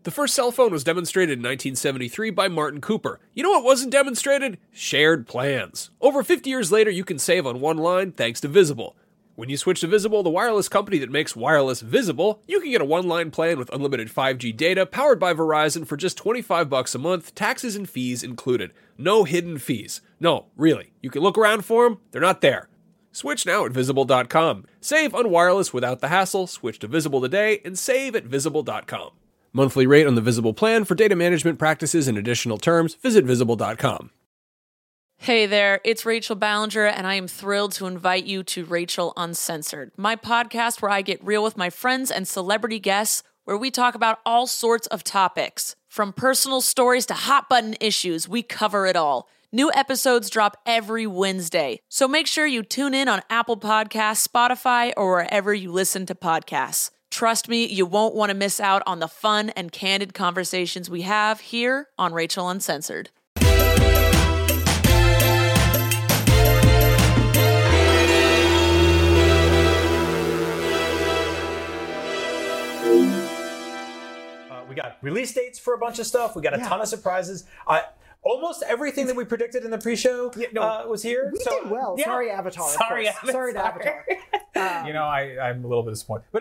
The first cell phone was demonstrated in 1973 by Martin Cooper. You know what wasn't demonstrated? Shared plans. Over 50 years later, you can save on one line thanks to Visible. When you switch to Visible, the wireless company that makes wireless visible, you can get a one-line plan with unlimited 5G data powered by Verizon for just $25 a month, taxes and fees included. No hidden fees. No, really. You can look around for them, they're not there. Switch now at Visible.com. Save on wireless without the hassle, switch to Visible today, and save at Visible.com. Monthly rate on the Visible plan for data management practices and additional terms, visit Visible.com. Hey there, it's Rachel Ballinger, and I am thrilled to invite you to Rachel Uncensored, my podcast where I get real with my friends and celebrity guests, where we talk about all sorts of topics. From personal stories to hot-button issues, we cover it all. New episodes drop every Wednesday, so make sure you tune in on Apple Podcasts, Spotify, or wherever you listen to podcasts. Trust me, you won't want to miss out on the fun and candid conversations we have here on Rachel Uncensored. We got release dates for a bunch of stuff. We got a ton of surprises. Almost everything that we predicted in the pre-show was here. We did well. Yeah. Sorry, Avatar. Sorry, to Avatar. I'm a little bit disappointed. But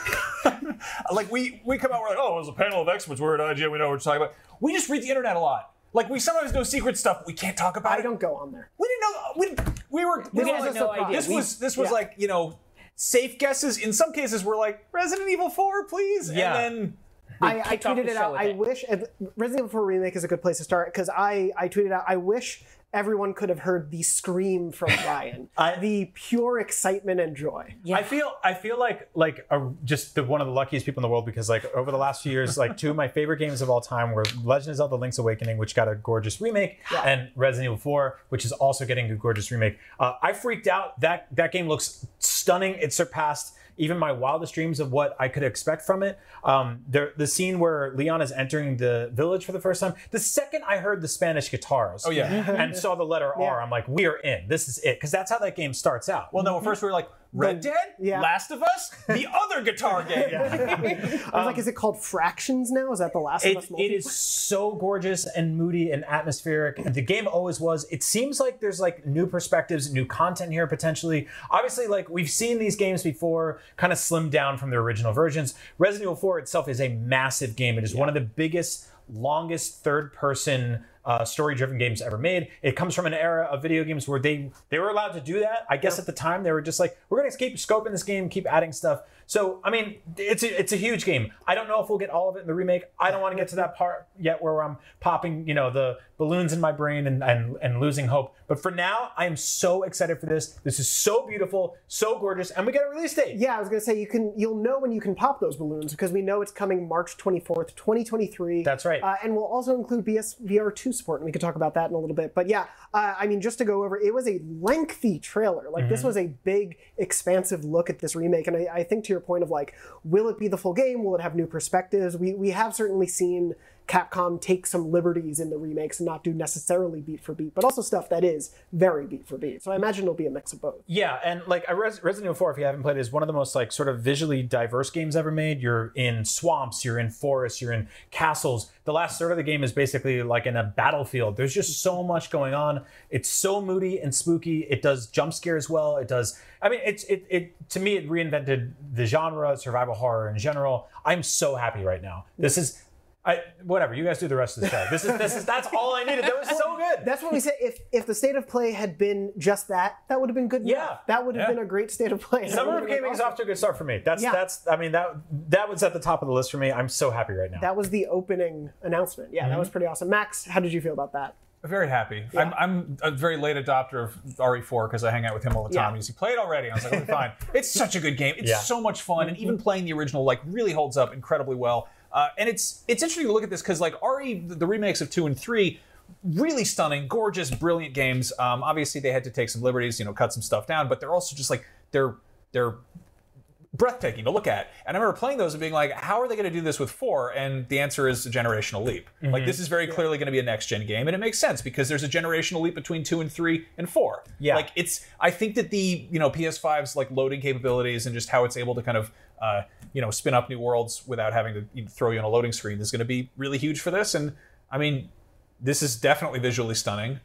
no. Like, we come out, we're like, oh, it was a panel of experts. We're at IGN. We know what we're talking about. We just read the internet a lot. Like, we sometimes know secret stuff, but we can't talk about it. I don't go on there. We didn't know. We were like, no idea. This was like, safe guesses. In some cases, we're like, Resident Evil 4, please. Yeah. And then... I tweeted it out. I wish Resident Evil 4 Remake is a good place to start, because I tweeted out, I wish everyone could have heard the scream from Ryan, the pure excitement and joy. Yeah. I feel like just one of the luckiest people in the world, because like over the last few years, like two of my favorite games of all time were Legend of Zelda: Link's Awakening, which got a gorgeous remake, and Resident Evil 4, which is also getting a gorgeous remake. I freaked out. That game looks stunning. It surpassed even my wildest dreams of what I could expect from it. The scene where Leon is entering the village for the first time, the second I heard the Spanish guitars and saw the letter R, I'm like, we are in. This is it. Because that's how that game starts out. Well, no, at first we were like, Red Dead? Last of Us? The other guitar game. I was like, is it called Fractions now? Is that the Last of Us multiplayer? It is so gorgeous and moody and atmospheric. The game always was. It seems like there's like new perspectives, new content here potentially. Obviously, like we've seen these games before, kind of slimmed down from their original versions. Resident Evil 4 itself is a massive game. It is one of the biggest, longest third-person story-driven games ever made. It comes from an era of video games where they were allowed to do that. I guess at the time they were just like, we're going to keep scoping this game, keep adding stuff. So, I mean, it's a huge game. I don't know if we'll get all of it in the remake. I don't want to get to that part yet where I'm popping, the balloons in my brain and losing hope. But for now, I am so excited for this. This is so beautiful, so gorgeous, and we get a release date. Yeah, I was going to say, you'll know when you can pop those balloons, because we know it's coming March 24th, 2023. That's right. And we'll also include PSVR 2 support, and we can talk about that in a little bit. But yeah, I mean, just to go over, it was a lengthy trailer. Like, this was a big, expansive look at this remake. And I think to your point of like, will it be the full game? Will it have new perspectives? We have certainly seen Capcom take some liberties in the remakes and not do necessarily beat for beat, but also stuff that is very beat for beat. So I imagine it'll be a mix of both. Yeah, and like Resident Evil 4, if you haven't played it, is one of the most like sort of visually diverse games ever made. You're in swamps, you're in forests, you're in castles. The last third of the game is basically like in a battlefield. There's just so much going on. It's so moody and spooky. It does jump scares well. It does. I mean, it to me, it reinvented the genre, survival horror in general. I'm so happy right now. This is. Whatever, you guys do the rest of the show. That's all I needed. That was so good. That's what we said. If the state of play had been just that would have been good enough. That would have been a great state of play. Summer of Gaming is off to a good start for me. That was at the top of the list for me. I'm so happy right now. That was the opening announcement. Yeah, that was pretty awesome. Max, how did you feel about that? Very happy. Yeah. I'm a very late adopter of RE4 because I hang out with him all the time. He's played already. I was like, okay, fine. It's such a good game. It's so much fun, and even playing the original like really holds up incredibly well. And it's interesting to look at this because like RE, the remakes of 2 and 3, really stunning, gorgeous, brilliant games. Obviously, they had to take some liberties, cut some stuff down, but they're also just like they're breathtaking to look at. And I remember playing those and being like, how are they going to do this with 4? And the answer is a generational leap. Like, this is very clearly going to be a next-gen game, and it makes sense because there's a generational leap between 2 and 3 and 4. Yeah. Like, I think that the, PS5's, like, loading capabilities and just how it's able to kind of spin up new worlds without having to throw you on a loading screen is going to be really huge for this. And I mean, this is definitely visually stunning.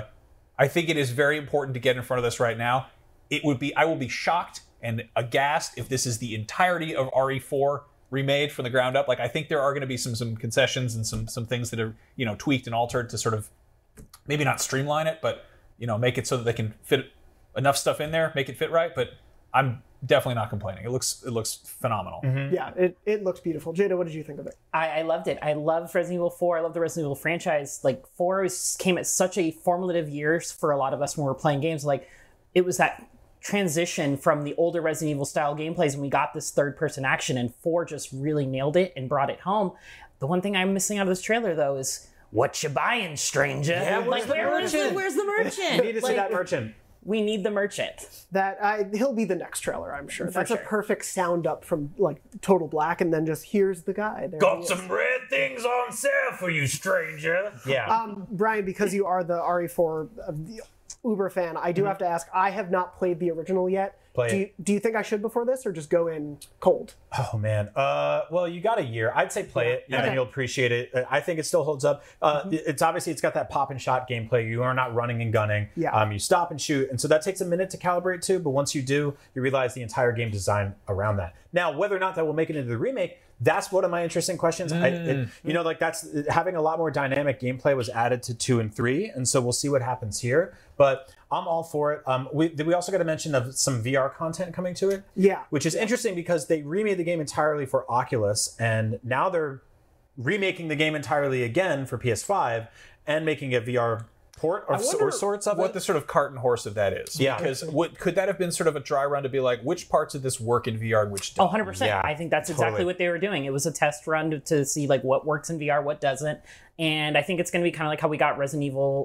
I think it is very important to get in front of this right now. I will be shocked and aghast if this is the entirety of RE4 remade from the ground up. Like, I think there are going to be some concessions and some things that are tweaked and altered to sort of maybe not streamline it, but make it so that they can fit enough stuff in there, make it fit right. But I'm definitely not complaining. It looks phenomenal. Mm-hmm. Yeah, it looks beautiful. Jada, what did you think of it? I loved it. I love Resident Evil 4. I love the Resident Evil franchise. Like, 4 came at such a formative years for a lot of us when we were playing games. Like, it was that transition from the older Resident Evil style gameplays when we got this third-person action, and 4 just really nailed it and brought it home. The one thing I'm missing out of this trailer, though, is what you buying, stranger? Yeah, like, where's the merchant? We need to see that merchant. We need the merchant. He'll be the next trailer, I'm sure. That's sure. a perfect sound up from like Total Black, and then just here's the guy. There Got some red things on sale for you, stranger. Yeah. Brian, because you are the RE4 Uber fan, I do have to ask. I have not played the original yet. Do you think I should before this, or just go in cold? Oh man. Well, you got a year. I'd say play it, and then you'll appreciate it. I think it still holds up. It's got that pop and shot gameplay. You are not running and gunning. Yeah. You stop and shoot, and so that takes a minute to calibrate too. But once you do, you realize the entire game design around that. Now, whether or not that will make it into the remake, that's one of my interesting questions. That's having a lot more dynamic gameplay was added to 2 and 3, and so we'll see what happens here. But I'm all for it. We also got to mention of some VR content coming to it. Yeah. Which is interesting because they remade the game entirely for Oculus, and now they're remaking the game entirely again for PS5 and making a VR port or sorts of it. What the sort of cart and horse of that is. Yeah. Because could that have been sort of a dry run to be like, which parts of this work in VR and which don't? 100%. Yeah, I think that's exactly what they were doing. It was a test run to see like what works in VR, what doesn't. And I think it's going to be kind of like how we got Resident Evil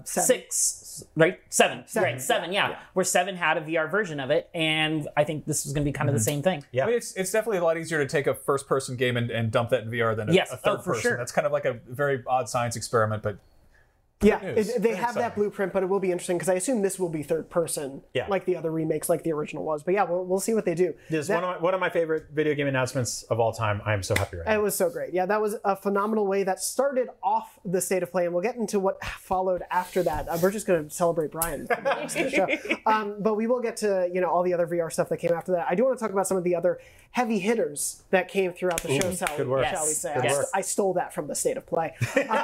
6, right? 7. Right, 7, yeah. Where 7 had a VR version of it. And I think this is going to be kind of the same thing. Yeah. I mean, it's definitely a lot easier to take a first-person game and dump that in VR than a third person. Sure. That's kind of like a very odd science experiment, but Yeah, they have that blueprint, but it will be interesting because I assume this will be third person, like the other remakes, like the original was. But yeah, we'll see what they do. This is one of my favorite video game announcements of all time. I am so happy right now. It was so great. Yeah, that was a phenomenal way that started off the State of Play, and we'll get into what followed after that. We're just going to celebrate Brian for the rest of the show. But we will get to all the other VR stuff that came after that. I do want to talk about some of the other heavy hitters that came throughout the show, shall we say. I stole that from the State of Play.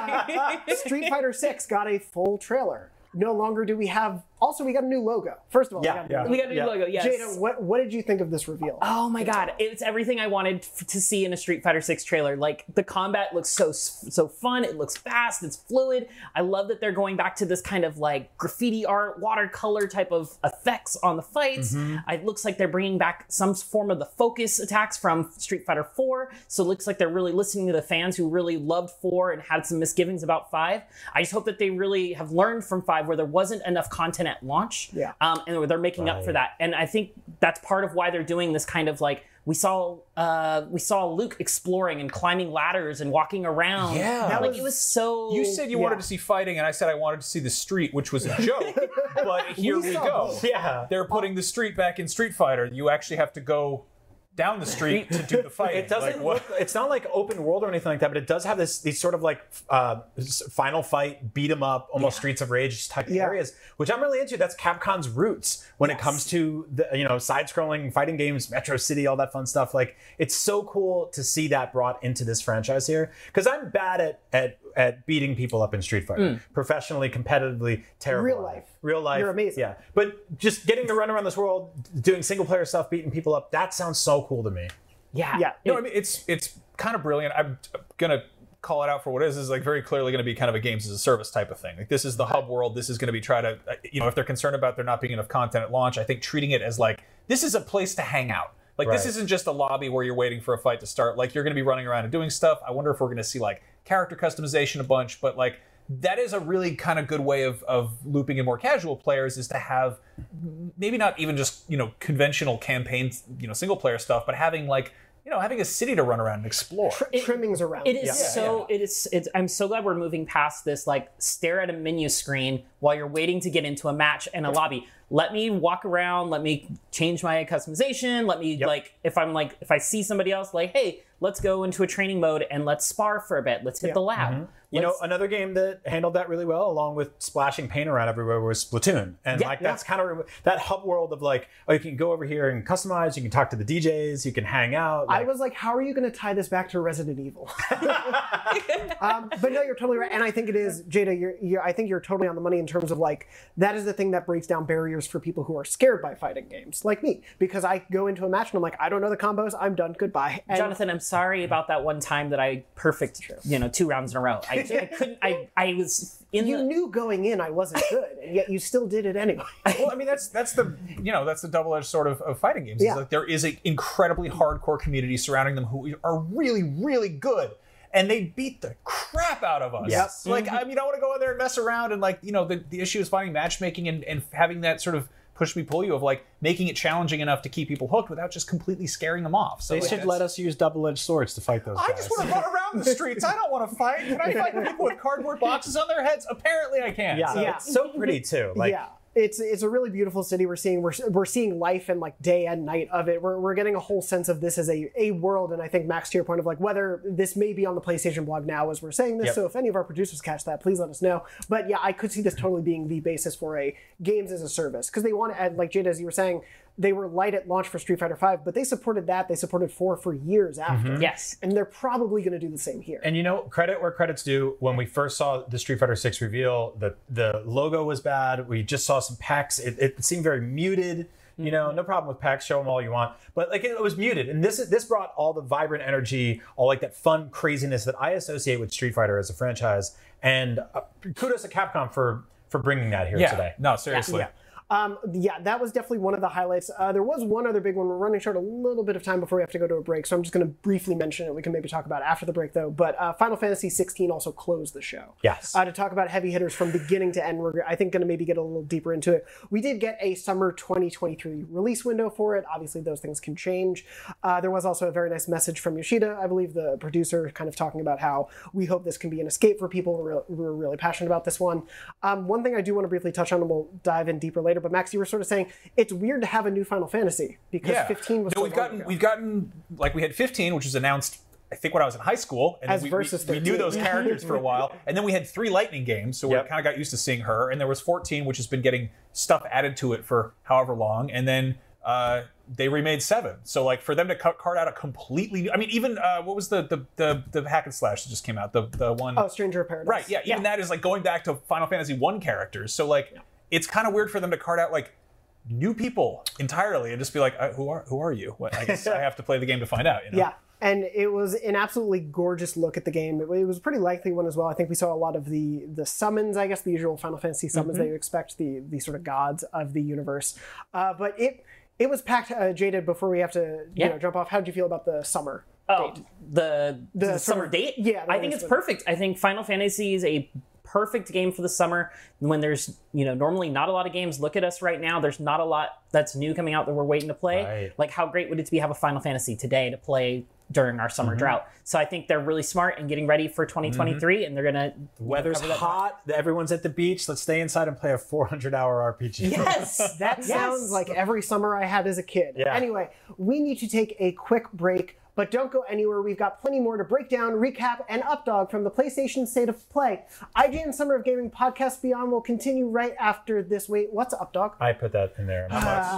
Street Fighter 6 got a full trailer. No longer do we have... Also, we got a new logo. First of all, we got a new logo, yes. Jada, what did you think of this reveal? Oh my god, it's everything I wanted to see in a Street Fighter 6 trailer. Like, the combat looks so fun, it looks fast, it's fluid. I love that they're going back to this kind of like graffiti art, watercolor type of effects on the fights. It looks like they're bringing back some form of the focus attacks from Street Fighter 4, so it looks like they're really listening to the fans who really loved 4 and had some misgivings about 5. I just hope that they really have learned from 5 where there wasn't enough content at launch, and they're making up for that. And I think that's part of why they're doing this kind of like we saw Luke exploring and climbing ladders and walking around. Yeah, it was so. You said you wanted to see fighting, and I said I wanted to see the street, which was a joke. But here we go. Yeah, they're putting the street back in Street Fighter. You actually have to go down the street to do the fight. It doesn't look. It's not like open world or anything like that, but it does have these sort of like final fight, beat 'em up, almost Streets of Rage type areas, which I'm really into. That's Capcom's roots when it comes to the side-scrolling fighting games, Metro City, all that fun stuff. Like, it's so cool to see that brought into this franchise here, because I'm bad at beating people up in Street Fighter, professionally, competitively, terrible. Real life, you're amazing. Yeah, but just getting to run around this world, doing single player stuff, beating people up, that sounds so cool to me. Yeah. No, I mean, it's kind of brilliant. I'm gonna call it out for what it is. This is like very clearly going to be kind of a games as a service type of thing. Like, this is the hub world. This is going to be if they're concerned about there not being enough content at launch, I think treating it as like, this is a place to hang out. Like, this isn't just a lobby where you're waiting for a fight to start. Like, you're going to be running around and doing stuff. I wonder if we're going to see like character customization a bunch, but like, that is a really kind of good way of looping in more casual players, is to have maybe not even just, conventional campaigns, single player stuff, but having like, having a city to run around and explore. Trimmings around. It is I'm so glad we're moving past this, like, stare at a menu screen while you're waiting to get into a match and a lobby. let me walk around, let me change my customization, let me if I see somebody else, like, hey, let's go into a training mode and let's spar for a bit. Let's hit the lab. You know, another game that handled that really well, along with splashing paint around everywhere, was Splatoon. And that's kind of that hub world of like, oh, you can go over here and customize, you can talk to the DJs, you can hang out. I was like, how are you going to tie this back to Resident Evil? But no, you're totally right. And I think it is, Jada, I think you're totally on the money in terms of like, that is the thing that breaks down barriers for people who are scared by fighting games, like me. Because I go into a match and I'm like, I don't know the combos, I'm done, goodbye. And Jonathan, I'm sorry about that one time that I perfect, 2 rounds in a row. I couldn't, I was in You knew going in I wasn't good, and yet you still did it anyway. Well, I mean, that's the double-edged sword of fighting games. Yeah. It's like there is an incredibly hardcore community surrounding them who are really, really good. And they beat the crap out of us. Yes. Like, I mean, I want to go in there and mess around, and like, the issue is finding matchmaking and having that sort of push me pull you of like making it challenging enough to keep people hooked without just completely scaring them off. So they should let us use double-edged swords to fight those guys. I just want to run around the streets. I don't want to fight. Can I fight people with cardboard boxes on their heads? Apparently I can. Yeah, it's so pretty too. Like, It's a really beautiful city. We're seeing life and like day and night of it. We're getting a whole sense of this as a world. And I think, Max, to your point of like whether this may be on the PlayStation blog now as we're saying this. So if any of our producers catch that, please let us know. But yeah, I could see this totally being the basis for a games as a service, because they want to add, like Jada, as you were saying, they were light at launch for Street Fighter V, but they supported that. They supported 4 for years after. Yes. And they're probably going to do the same here. And credit where credit's due. When we first saw the Street Fighter 6 reveal, the logo was bad. We just saw some packs. It seemed very muted. No problem with packs. Show them all you want. But like it was muted. And this brought all the vibrant energy, all like that fun craziness that I associate with Street Fighter as a franchise. And kudos to Capcom for bringing that here today. No, seriously. That was definitely one of the highlights. There was one other big one. We're running short a little bit of time before we have to go to a break, so I'm just going to briefly mention it. We can maybe talk about it after the break, though. But Final Fantasy 16 also closed the show. Yes. To talk about heavy hitters from beginning to end, we're, I think, going to maybe get a little deeper into it. We did get a summer 2023 release window for it. Obviously, those things can change. There was also a very nice message from Yoshida, I believe, the producer, kind of talking about how we hope this can be an escape for people. We're really passionate about this one. One thing I do want to briefly touch on, and we'll dive in deeper later, but Max, you were sort of saying it's weird to have a new Final Fantasy because 15 was. We've gotten like we had 15, which was announced I think when I was in high school, and as we knew those characters for a while, and then we had 3 Lightning games, so we kind of got used to seeing her, and there was 14, which has been getting stuff added to it for however long, and then they remade 7. So like for them to cart out a completely new, I mean, even what was the hack and slash that just came out, the one Stranger of Paradise, right? Yeah, even that is like going back to Final Fantasy 1 characters. So like it's kind of weird for them to cart out like new people entirely and just be like, who are you? Well, I guess I have to play the game to find out. Yeah. And it was an absolutely gorgeous look at the game. It was a pretty lengthy one as well. I think we saw a lot of the summons, I guess, the usual Final Fantasy summons that you expect, the sort of gods of the universe. But it was packed. Jada, before we have to jump off, how did you feel about the summer date? The summer date? Yeah. I think it's perfect. I think Final Fantasy is a perfect game for the summer when there's normally not a lot of games. Look at us right now, there's not a lot that's new coming out that we're waiting to play. Right. Like how great would it be to have a Final Fantasy today to play during our summer drought? So I think they're really smart in getting ready for 2023 and they're gonna the weather's hot, everyone's at the beach, let's stay inside and play a 400-hour RPG. Yes. That sounds like every summer I had as a kid. Anyway, we need to take a quick break, but don't go anywhere. We've got plenty more to break down, recap, and updog from the PlayStation State of Play. IGN Summer of Gaming Podcast Beyond will continue right after this. Wait, what's updog? I put that in there.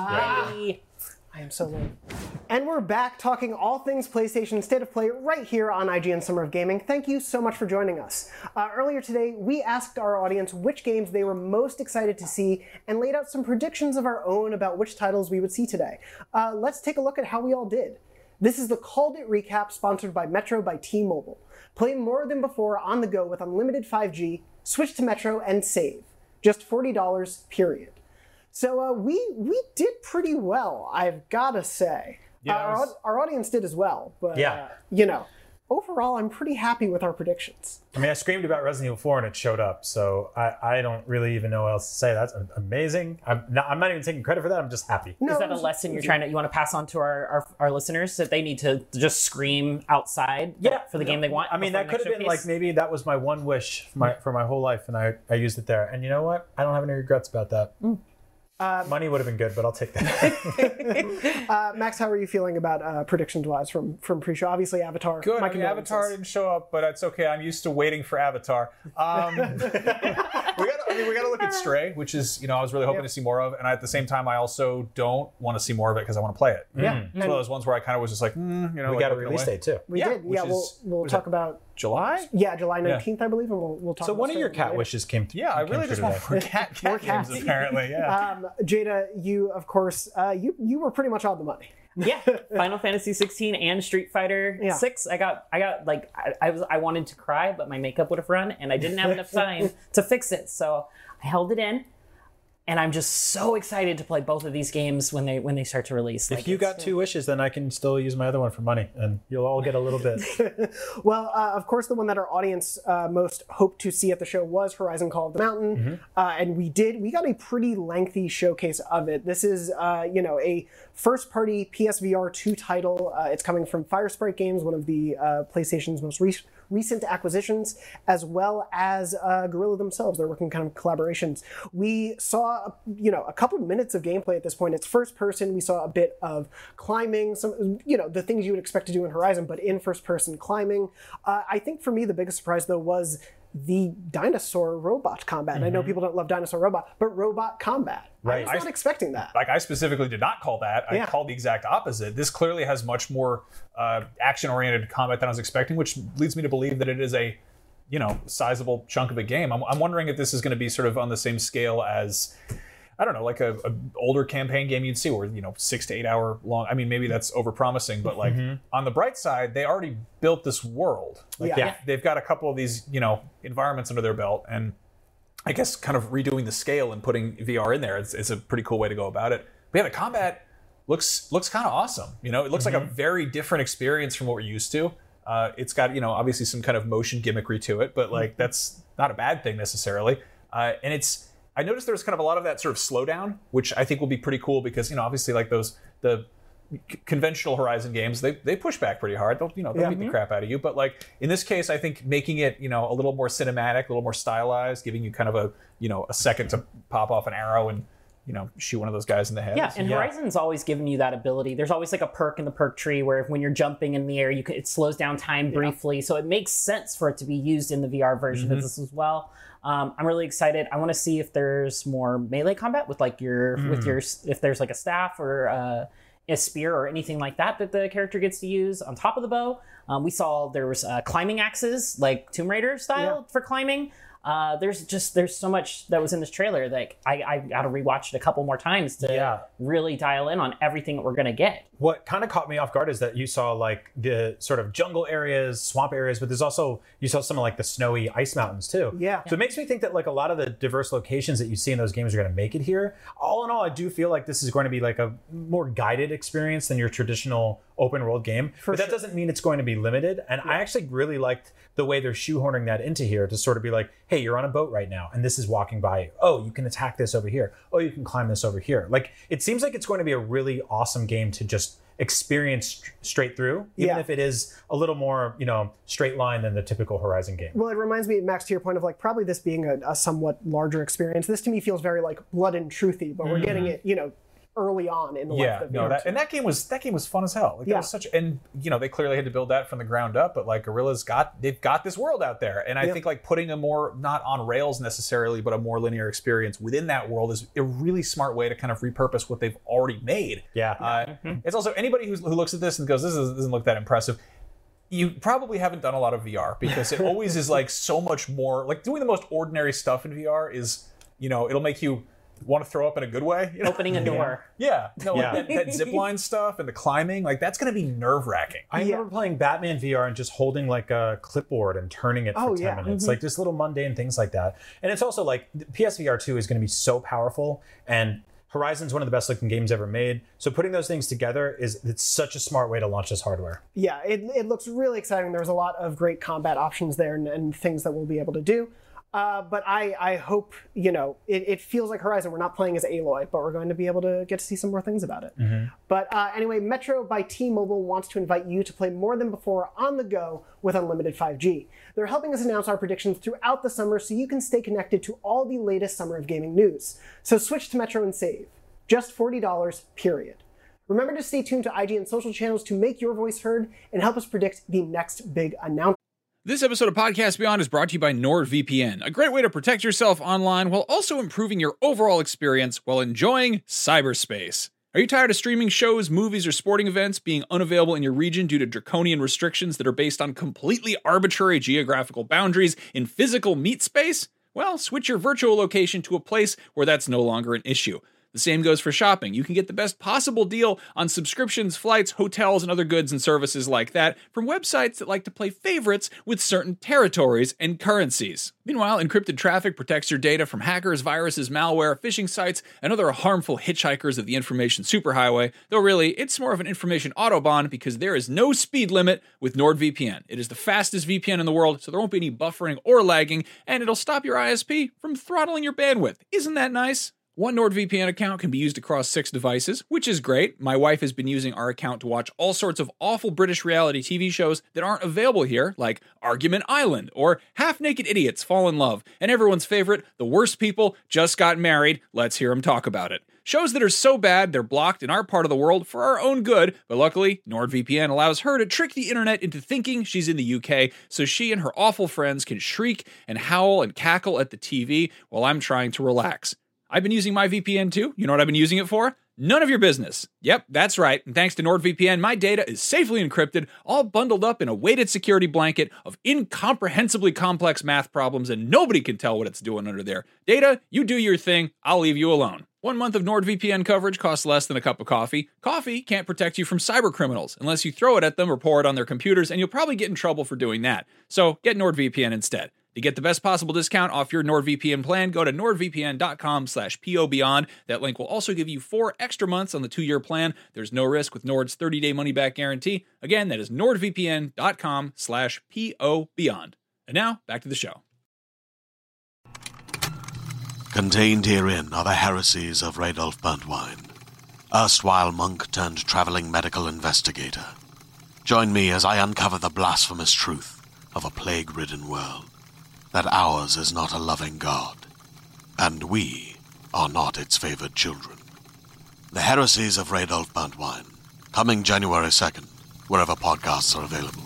I am so late. And we're back talking all things PlayStation State of Play right here on IGN Summer of Gaming. Thank you so much for joining us. Earlier today, we asked our audience which games they were most excited to see and laid out some predictions of our own about which titles we would see today. Let's take a look at how we all did. This is the Called It Recap, sponsored by Metro by T-Mobile. Play more than before on the go with unlimited 5G, switch to Metro, and save. Just $40, period. So we did pretty well, I've got to say. Yeah, our audience did as well, but overall, I'm pretty happy with our predictions. I mean, I screamed about Resident Evil 4 and it showed up, so I don't really even know what else to say. That's amazing. I'm not even taking credit for that. I'm just happy. Is that a lesson you want to pass on to our listeners, that they need to just scream outside for the game they want? I mean, that could have been like, maybe that was my one wish for my whole life, and I used it there. And you know what? I don't have any regrets about that. Money would have been good, but I'll take that. Max, how are you feeling about predictions-wise from pre-show? Obviously, Avatar. Good. Avatar didn't show up, but it's okay. I'm used to waiting for Avatar. We got to look at Stray, which is, I was really hoping to see more of, and at the same time, I also don't want to see more of it because I want to play it. Yeah. It's one of those ones where I kind of was just like, we got a release date too. We did. Yeah, we'll talk about July. Yeah, July 19th, I believe, and we'll talk. So about one of your cat wishes came. Yeah, I really just want more cat games, apparently. Yeah. Jada, you of course, you were pretty much on the money. Yeah, Final Fantasy 16 and Street Fighter 6. I got like I wanted to cry, but my makeup would have run, and I didn't have enough time to fix it, so I held it in. And I'm just so excited to play both of these games when they start to release. If you got 2 wishes, then I can still use my other one for money, and you'll all get a little bit. Well, of course, the one that our audience most hoped to see at the show was Horizon Call of the Mountain, and we got a pretty lengthy showcase of it. This is a first-party PSVR 2 title. It's coming from Firesprite Games, one of the PlayStation's most recent acquisitions, as well as Guerrilla themselves. They're working kind of collaborations. We saw a couple of minutes of gameplay at this point. It's first person. We saw a bit of climbing, some the things you would expect to do in Horizon, but in first person climbing. I think for me the biggest surprise though was the dinosaur robot combat. And I know people don't love dinosaur robot, but robot combat. Right. I was not expecting that. Like I specifically did not call that. I called the exact opposite. This clearly has much more action-oriented combat than I was expecting, which leads me to believe that it is a sizable chunk of a game. I'm wondering if this is going to be sort of on the same scale as, I don't know, like a older campaign game you'd see where, 6 to 8 hour long. I mean, maybe that's overpromising, but like on the bright side, they already built this world. They've got a couple of these, environments under their belt, and I guess kind of redoing the scale and putting VR in there is a pretty cool way to go about it. But yeah, the combat looks kind of awesome. It looks like a very different experience from what we're used to. It's got, obviously some kind of motion gimmickry to it, but like that's not a bad thing necessarily. And I noticed there was kind of a lot of that sort of slowdown, which I think will be pretty cool because, obviously like the conventional Horizon games, they push back pretty hard. They'll beat the crap out of you. But like in this case, I think making it, a little more cinematic, a little more stylized, giving you kind of a second to pop off an arrow and, shoot one of those guys in the head. Yeah, and Horizon's always given you that ability. There's always like a perk in the perk tree where when you're jumping in the air, it slows down time briefly. So it makes sense for it to be used in the VR version of this as well. I'm really excited. I want to see if there's more melee combat with like if there's like a staff or a spear or anything like that the character gets to use on top of the bow. We saw there was climbing axes, like Tomb Raider style for climbing. There's so much that was in this trailer that I got to rewatch it a couple more times to really dial in on everything that we're going to get. What kind of caught me off guard is that you saw like the sort of jungle areas, swamp areas, but there's also, you saw some of like the snowy ice mountains too. Yeah. So it makes me think that like a lot of the diverse locations that you see in those games are going to make it here. All in all, I do feel like this is going to be like a more guided experience than your traditional open world game. But that doesn't mean it's going to be limited. And I actually really liked the way they're shoehorning that into here to sort of be like, hey, you're on a boat right now and this is walking by. Oh, you can attack this over here. Oh, you can climb this over here. Like, it seems like it's going to be a really awesome game to just experience straight through, even if it is a little more, straight line than the typical Horizon game. Well, it reminds me, Max, to your point of like probably this being a somewhat larger experience. This to me feels very like Blood and Truthy, but we're getting it, early on in the life of that game was fun as hell. Like, that was and they clearly had to build that from the ground up, but like Guerrilla's they've got this world out there, and I think like putting a more, not on rails necessarily, but a more linear experience within that world is a really smart way to kind of repurpose what they've already made. It's also, anybody who looks at this and goes, this doesn't look that impressive, you probably haven't done a lot of VR, because it always is like so much more, like doing the most ordinary stuff in VR is, it'll make you want to throw up in a good way. Opening a door. Like that zipline stuff and the climbing, like that's going to be nerve-wracking. I remember playing Batman VR and just holding like a clipboard and turning it for 10 minutes. Like just little mundane things like that. And it's also like PSVR 2 is going to be so powerful, and Horizon's one of the best looking games ever made. So putting those things together it's such a smart way to launch this hardware. Yeah, it looks really exciting. There's a lot of great combat options there and things that we'll be able to do. But I hope, it feels like Horizon, we're not playing as Aloy, but we're going to be able to get to see some more things about it. But anyway, Metro by T-Mobile wants to invite you to play more than before on the go with unlimited 5G. They're helping us announce our predictions throughout the summer so you can stay connected to all the latest Summer of Gaming news. So switch to Metro and save. Just $40, period. Remember to stay tuned to IGN social channels to make your voice heard and help us predict the next big announcement. This episode of Podcast Beyond is brought to you by NordVPN, a great way to protect yourself online while also improving your overall experience while enjoying cyberspace. Are you tired of streaming shows, movies, or sporting events being unavailable in your region due to draconian restrictions that are based on completely arbitrary geographical boundaries in physical meat space? Well, switch your virtual location to a place where that's no longer an issue. The same goes for shopping. You can get the best possible deal on subscriptions, flights, hotels, and other goods and services like that from websites that like to play favorites with certain territories and currencies. Meanwhile, encrypted traffic protects your data from hackers, viruses, malware, phishing sites, and other harmful hitchhikers of the information superhighway, though really, it's more of an information autobahn because there is no speed limit with NordVPN. It is the fastest VPN in the world, so there won't be any buffering or lagging, and it'll stop your ISP from throttling your bandwidth. Isn't that nice? One NordVPN account can be used across 6 devices, which is great. My wife has been using our account to watch all sorts of awful British reality TV shows that aren't available here, like Argument Island or Half-Naked Idiots Fall in Love, and everyone's favorite, The Worst People Just Got Married. Let's hear them talk about it. Shows that are so bad they're blocked in our part of the world for our own good, but luckily, NordVPN allows her to trick the internet into thinking she's in the UK, so she and her awful friends can shriek and howl and cackle at the TV while I'm trying to relax. I've been using my VPN too. You know what I've been using it for? None of your business. Yep, that's right. And thanks to NordVPN, my data is safely encrypted, all bundled up in a weighted security blanket of incomprehensibly complex math problems, and nobody can tell what it's doing under there. Data, you do your thing. I'll leave you alone. 1 month of NordVPN coverage costs less than a cup of coffee. Coffee can't protect you from cyber criminals unless you throw it at them or pour it on their computers, and you'll probably get in trouble for doing that. So get NordVPN instead. To get the best possible discount off your NordVPN plan, go to nordvpn.com/POBeyond. That link will also give you 4 extra months on the 2-year plan. There's no risk with Nord's 30-day money-back guarantee. Again, that is nordvpn.com/POBeyond. And now, back to the show. Contained herein are the heresies of Radolf Burntwine, erstwhile monk turned traveling medical investigator. Join me as I uncover the blasphemous truth of a plague-ridden world. That ours is not a loving God, and we are not its favored children. The Heresies of Radolf Burntwine, coming January 2nd, wherever podcasts are available.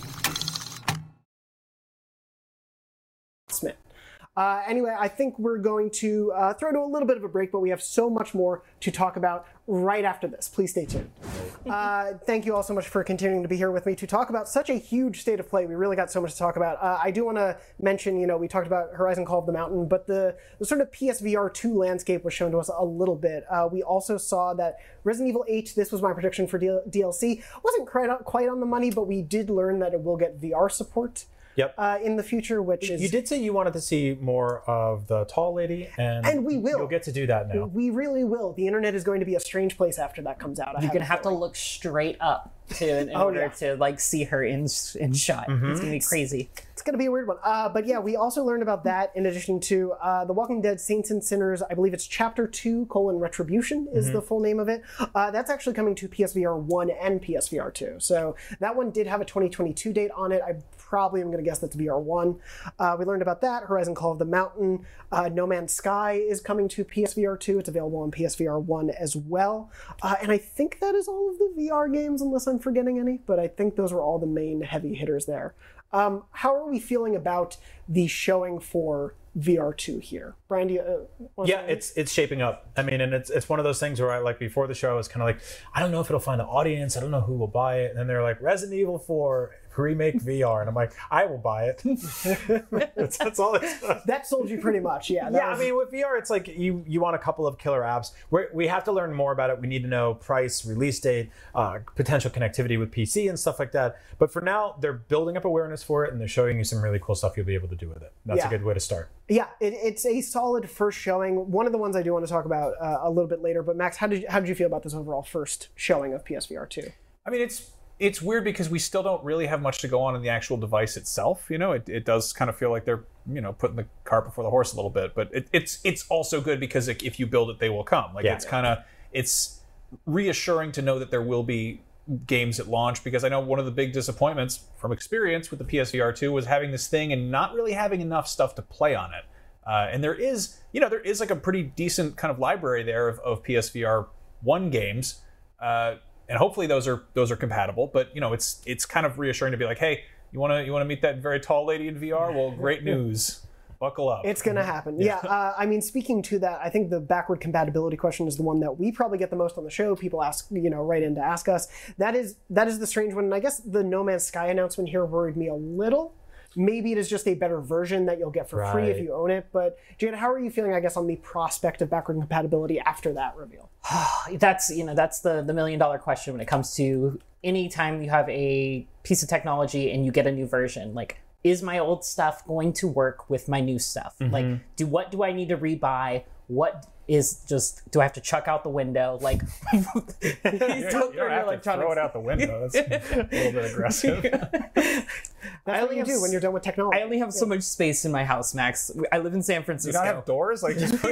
Anyway, I think we're going to throw to a little bit of a break, but we have so much more to talk about right after this. Please stay tuned. Thank you all so much for continuing to be here with me to talk about such a huge state of play. We really got so much to talk about. I do want to mention, we talked about Horizon Call of the Mountain, but the sort of PSVR 2 landscape was shown to us a little bit. We also saw that Resident Evil 8, this was my prediction for DLC, wasn't quite on the money, but we did learn that it will get VR support. Yep. In the future, which is... You did say you wanted to see more of the tall lady, and we will. You'll get to do that now. We really will. The internet is going to be a strange place after that comes out. You're going to have to look straight up in order to see her in shot. Mm-hmm. It's going to be crazy. It's going to be a weird one. But yeah, we also learned about that in addition to The Walking Dead Saints and Sinners. I believe it's Chapter 2, Retribution is the full name of it. That's actually coming to PSVR 1 and PSVR 2. So that one did have a 2022 date on it. I probably am going to guess that's VR 1. We learned about that. Horizon Call of the Mountain. No Man's Sky is coming to PSVR 2. It's available on PSVR 1 as well. And I think that is all of the VR games, unless I'm forgetting any. But I think those were all the main heavy hitters there. How are we feeling about the showing for VR2 here? Brian, do you it's shaping up. I mean, and it's one of those things where I, like, before the show, I was kind of like, I don't know if it'll find an audience. I don't know who will buy it. And then they're like, Resident Evil 4 remake VR, and I'm like, I will buy it. that's all it's that sold you pretty much. I mean, with VR, it's like you want a couple of killer apps. We have to learn more about it. We need to know price, release date, potential connectivity with PC and stuff like that. But for now, they're building up awareness for it, and they're showing you some really cool stuff you'll be able to do with it. That's a good way to start. Yeah, it's a solid first showing. One of the ones I do want to talk about a little bit later. But Max, how did you feel about this overall first showing of PSVR 2? I mean, it's weird because we still don't really have much to go on in the actual device itself. You know, it does kind of feel like they're, you know, putting the cart before the horse a little bit. But it's also good because if you build it, they will come. Like it's reassuring to know that there will be games at launch, because I know one of the big disappointments from experience with the PSVR 2 was having this thing and not really having enough stuff to play on it. And there is like a pretty decent kind of library there of PSVR 1 games. And hopefully those are compatible, but you know, it's kind of reassuring to be like, hey, you want to meet that very tall lady in VR? Well, great news. Buckle up. It's going to happen. Yeah. I mean, speaking to that, I think the backward compatibility question is the one that we probably get the most on the show. People ask, write in to ask us. That is the strange one. And I guess the No Man's Sky announcement here worried me a little. Maybe it is just a better version that you'll get for free if you own it. But Jada, how are you feeling, I guess, on the prospect of backward compatibility after that reveal? That's the $1 million question when it comes to any time you have a piece of technology and you get a new version. Like, is my old stuff going to work with my new stuff? Like, what do I need to rebuy? What is do I have to chuck out the window? Like, you don't have to throw it out the window. That's a little bit aggressive. That's what you do when you're done with technology. I only have so much space in my house, Max. I live in San Francisco. You don't have doors? Like, just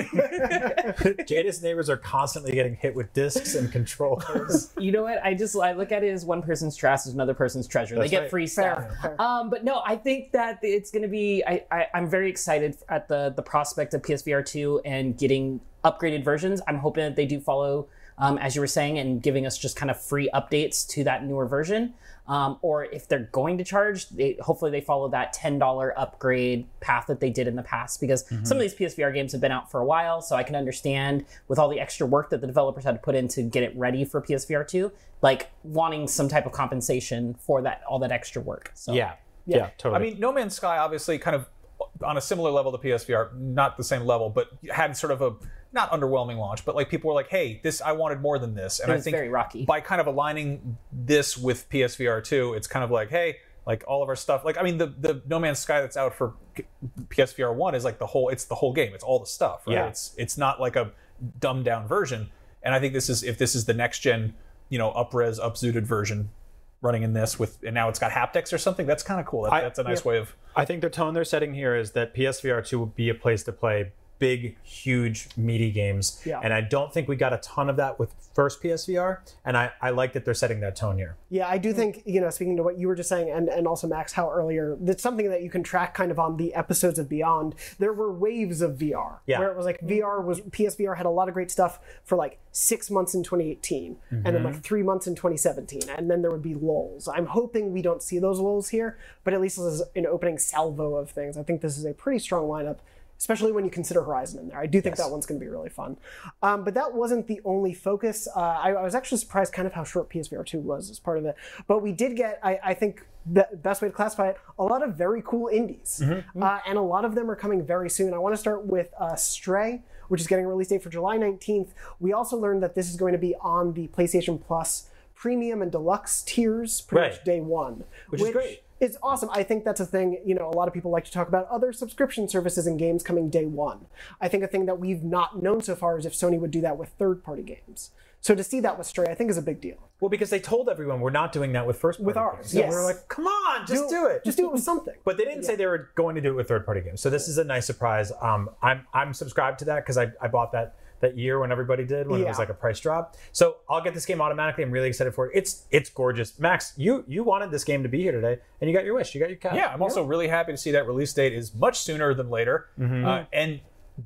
Jada's neighbors are constantly getting hit with discs and controllers. You know what? I look at it as one person's trash is another person's treasure. They get free stuff. Fair. But no, I think that it's going to be. I'm very excited at the prospect of PSVR 2 and getting upgraded versions. I'm hoping that they do follow, as you were saying, and giving us just kind of free updates to that newer version. Or if they're going to charge, hopefully they follow that $10 upgrade path that they did in the past, because some of these PSVR games have been out for a while, so I can understand with all the extra work that the developers had to put in to get it ready for PSVR 2, like wanting some type of compensation for all that extra work. So, yeah, totally. I mean, No Man's Sky obviously kind of on a similar level to PSVR, not the same level, but had sort of a not underwhelming launch, but like people were like, hey, I wanted more than this. And I think very rocky. By kind of aligning this with PSVR 2, it's kind of like, hey, like all of our stuff, like, I mean, the No Man's Sky that's out for PSVR 1 is like it's the whole game. It's all the stuff, right? Yeah. It's not like a dumbed down version. And I think if this is the next gen, up-res, up-zooted version running in this and now it's got haptics or something, that's kind of cool. That's a nice way of... I think the tone they're setting here is that PSVR 2 will be a place to play big, huge, meaty games. Yeah. And I don't think we got a ton of that with first PSVR. And I like that they're setting that tone here. Yeah, I do think, speaking to what you were just saying, and also Max, how earlier, that's something that you can track kind of on the episodes of Beyond. There were waves of VR, where it was like PSVR had a lot of great stuff for like 6 months in 2018, and then like 3 months in 2017, and then there would be lulls. I'm hoping we don't see those lulls here, but at least this is an opening salvo of things. I think this is a pretty strong lineup, especially when you consider Horizon in there. I do think that one's going to be really fun. But that wasn't the only focus. I was actually surprised kind of how short PSVR 2 was as part of it. But we did get, I think, the best way to classify it, a lot of very cool indies. And a lot of them are coming very soon. I want to start with Stray, which is getting a release date for July 19th. We also learned that this is going to be on the PlayStation Plus Premium and Deluxe tiers pretty much day one. Which is great. It's awesome. I think that's a thing, a lot of people like to talk about other subscription services and games coming day one. I think a thing that we've not known so far is if Sony would do that with third-party games. So to see that with Stray, I think is a big deal. Well, because they told everyone we're not doing that with first-party With ours, games. So we were like, come on, just do it. Just do it with something. But they didn't say they were going to do it with third-party games. So this is a nice surprise. I'm subscribed to that because I bought that year when everybody did, when it was like a price drop. So I'll get this game automatically. I'm really excited for it. It's gorgeous. Max, you wanted this game to be here today, and you got your wish. You got your cat. Yeah, I'm also really happy to see that release date is much sooner than later. And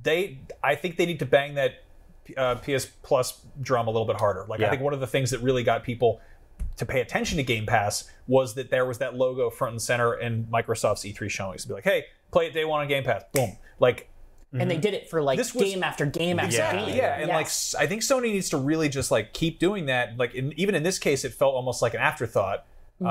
I think they need to bang that PS Plus drum a little bit harder. I think one of the things that really got people to pay attention to Game Pass was that there was that logo front and center in Microsoft's E3 showings to be like, hey, play it day one on Game Pass. Boom. And they did it for game after game after game. Yeah, and I think Sony needs to really just keep doing that. Even in this case, it felt almost like an afterthought.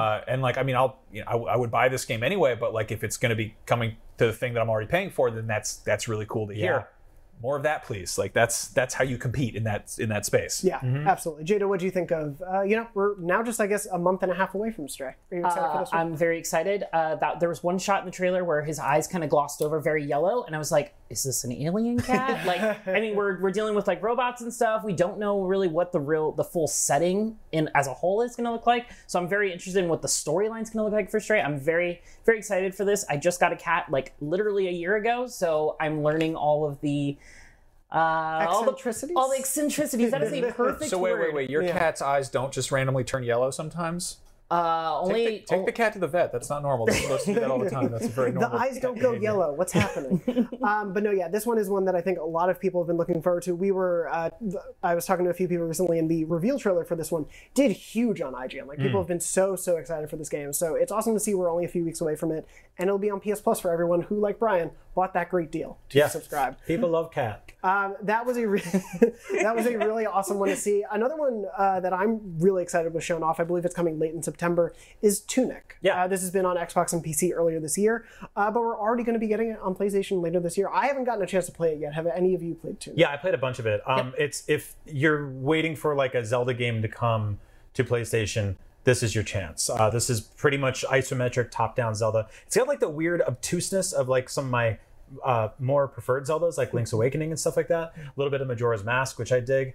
I would buy this game anyway, but if it's going to be coming to the thing that I'm already paying for, then that's really cool to hear. more of that, please. Like that's how you compete in that space. Yeah, absolutely. Jada, what do you think of? We're now just, I guess, a month and a half away from Stray. Are you excited for this one? I'm very excited. That there was one shot in the trailer where his eyes kind of glossed over, very yellow, and I was like, "Is this an alien cat?" Like, I mean, we're dealing with like robots and stuff. We don't know really what the full setting in as a whole is going to look like. So I'm very interested in what the storyline's going to look like for Stray. I'm very, very excited for this. I just got a cat like literally a year ago, so I'm learning all of the eccentricities? All the eccentricities. That is a perfect So word. wait. Your cat's eyes don't just randomly turn yellow sometimes? Take the cat to the vet. That's not normal. They're supposed to do that all the time. That's a very normal. The eyes don't go yellow. What's happening? But no, yeah, this one is one that I think a lot of people have been looking forward to. I was talking to a few people recently, and the reveal trailer for this one did huge on IGN. Like, people have been so excited for this game. So it's awesome to see we're only a few weeks away from it, and it'll be on PS Plus for everyone who, like Brian, bought that great deal to subscribe. People love cat. That was a really awesome one to see. Another one that I'm really excited was shown off. I believe it's coming late in September. Is Tunic. Yeah. This has been on Xbox and PC earlier this year, but we're already going to be getting it on PlayStation later this year. I haven't gotten a chance to play it yet. Have any of you played Tunic? Yeah, I played a bunch of it. It's if you're waiting for like a Zelda game to come to PlayStation, this is your chance. This is pretty much isometric top-down Zelda. It's got like the weird obtuseness of like some of my more preferred Zeldas, like Link's Awakening and stuff like that. A little bit of Majora's Mask, which I dig.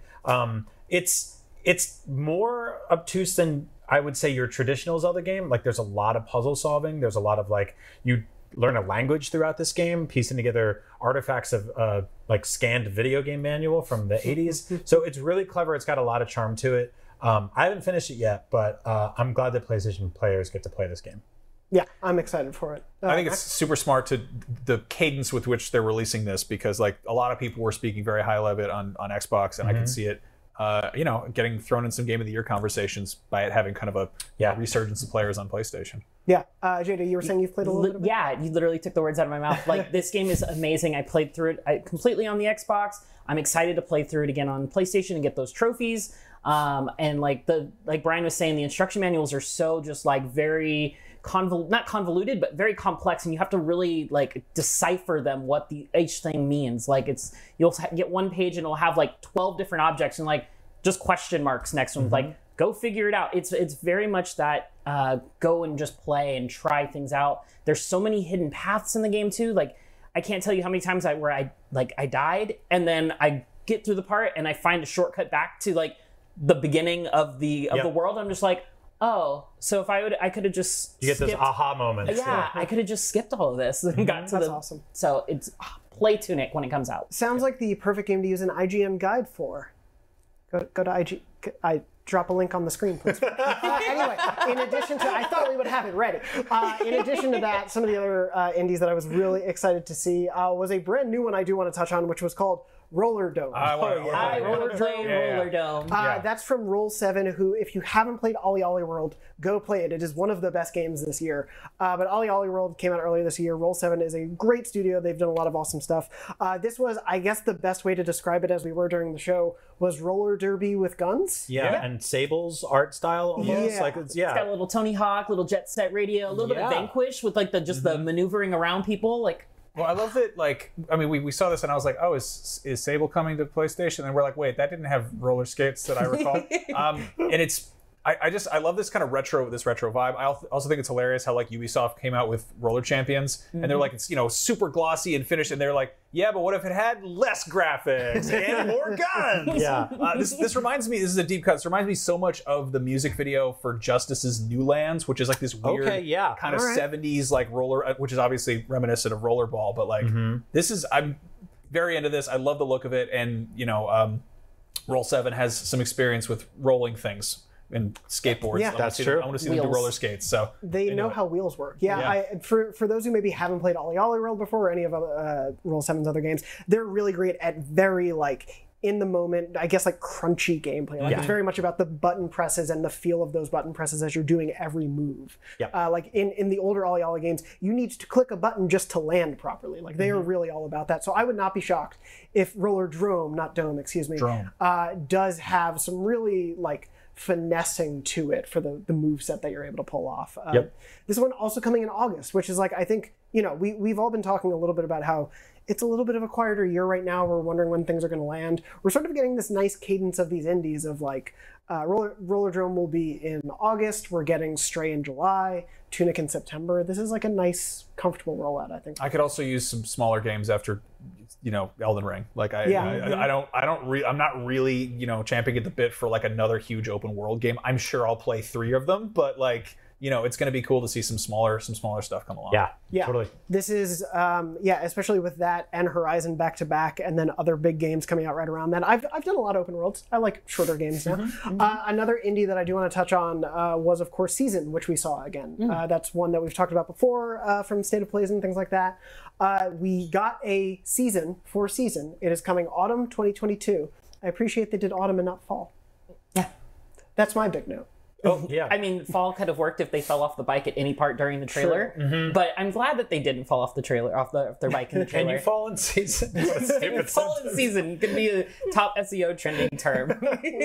It's more obtuse than I would say your traditional Zelda game. Like, there's a lot of puzzle solving. There's a lot of like, you learn a language throughout this game, piecing together artifacts of like scanned video game manual from the 80s. So it's really clever. It's got a lot of charm to it. I haven't finished it yet, but I'm glad that PlayStation players get to play this game. Yeah, I'm excited for it. I think it's super smart to the cadence with which they're releasing this, because like a lot of people were speaking very highly of it on Xbox, and I can see it getting thrown in some Game of the Year conversations by it having kind of a resurgence of players on PlayStation. Yeah, Jada, you were saying you've played a little bit of it? Yeah, you literally took the words out of my mouth. Like, this game is amazing. I played through it completely on the Xbox. I'm excited to play through it again on PlayStation and get those trophies. And like Brian was saying, the instruction manuals are so just like very not convoluted, but very complex, and you have to really like decipher them, what each thing means. Like, you'll get one page and it'll have like 12 different objects and like just question marks next to them. Like, go figure it out. It's very much that go and just play and try things out. There's so many hidden paths in the game too. Like, I can't tell you how many times I died and then I get through the part and I find a shortcut back to like the beginning of the world. I'm just like, oh, so if I could have just you get those aha moments. Yeah, I could have just skipped all of this and got to That's awesome. So it's play Tunic when it comes out. Sounds like the perfect game to use an IGN guide for. Go to IG. I drop a link on the screen, please. Anyway, in addition to, I thought we would have it ready. In addition to that, some of the other indies that I was really excited to see was a brand new one I do want to touch on, which was called Roller Dome. I want to play Roller Dome. That's from Roll7, who, if you haven't played Ollie Ollie World, go play it. It is one of the best games this year. But Ollie Ollie World came out earlier this year. Roll7 is a great studio. They've done a lot of awesome stuff. This was, I guess, the best way to describe it, as we were during the show, was roller derby with guns. Yeah. And Sable's art style almost. Yeah. Like, It's got a little Tony Hawk, little Jet Set Radio, a little bit of Vanquish with like the maneuvering around people. Like, well, I love that. Like, I mean, we saw this and I was like, oh, is Sable coming to PlayStation? And we're like, wait, that didn't have roller skates that I recall. And it's, I love this kind of retro vibe. I also think it's hilarious how like Ubisoft came out with Roller Champions, and they're like, it's super glossy and finished, and they're like, yeah, but what if it had less graphics and more guns? This reminds me. This is a deep cut. This reminds me so much of the music video for Justice's New Lands, which is like this weird kind of 70s like roller, which is obviously reminiscent of Rollerball, but like this is, I'm very into this. I love the look of it, and Roll7 has some experience with rolling things and skateboards. Yeah, that's true. I want to see them do roller skates. So they know how wheels work. For those who maybe haven't played Ollie Ollie World before or any of Roll7's other games, they're really great at very like in the moment, I guess, like crunchy gameplay. Like it's very much about the button presses and the feel of those button presses as you're doing every move. Like in the older Ollie Ollie games, you need to click a button just to land properly. Like they are really all about that. So I would not be shocked if Roller Drome, not Dome, excuse me, does have some really like finessing to it for the move set that you're able to pull off. This one also coming in August, which is like, I think we've all been talking a little bit about how it's a little bit of a quieter year right now. We're wondering when things are going to land. We're sort of getting this nice cadence of these indies of like Rollerdrome will be in August. We're getting Stray in July, Tunic in September. This is like a nice, comfortable rollout, I think. I could also use some smaller games after, Elden Ring. Like I'm not really, champing at the bit for like another huge open world game. I'm sure I'll play 3 of them, but like, it's going to be cool to see some smaller stuff come along. Yeah, totally. This is, especially with that and Horizon back to back, and then other big games coming out right around then. I've done a lot of open worlds. I like shorter games now. Another indie that I do want to touch on was, of course, Season, which we saw again. That's one that we've talked about before from State of Plays and things like that. We got a season for Season. It is coming autumn 2022. I appreciate they did autumn and not fall. Yeah, that's my big note. Oh, yeah. I mean, fall could have worked if they fell off the bike at any part during the trailer. Sure. But I'm glad that they didn't fall off their bike in the trailer. Can you fall in season? Fall in season could be a top SEO trending term.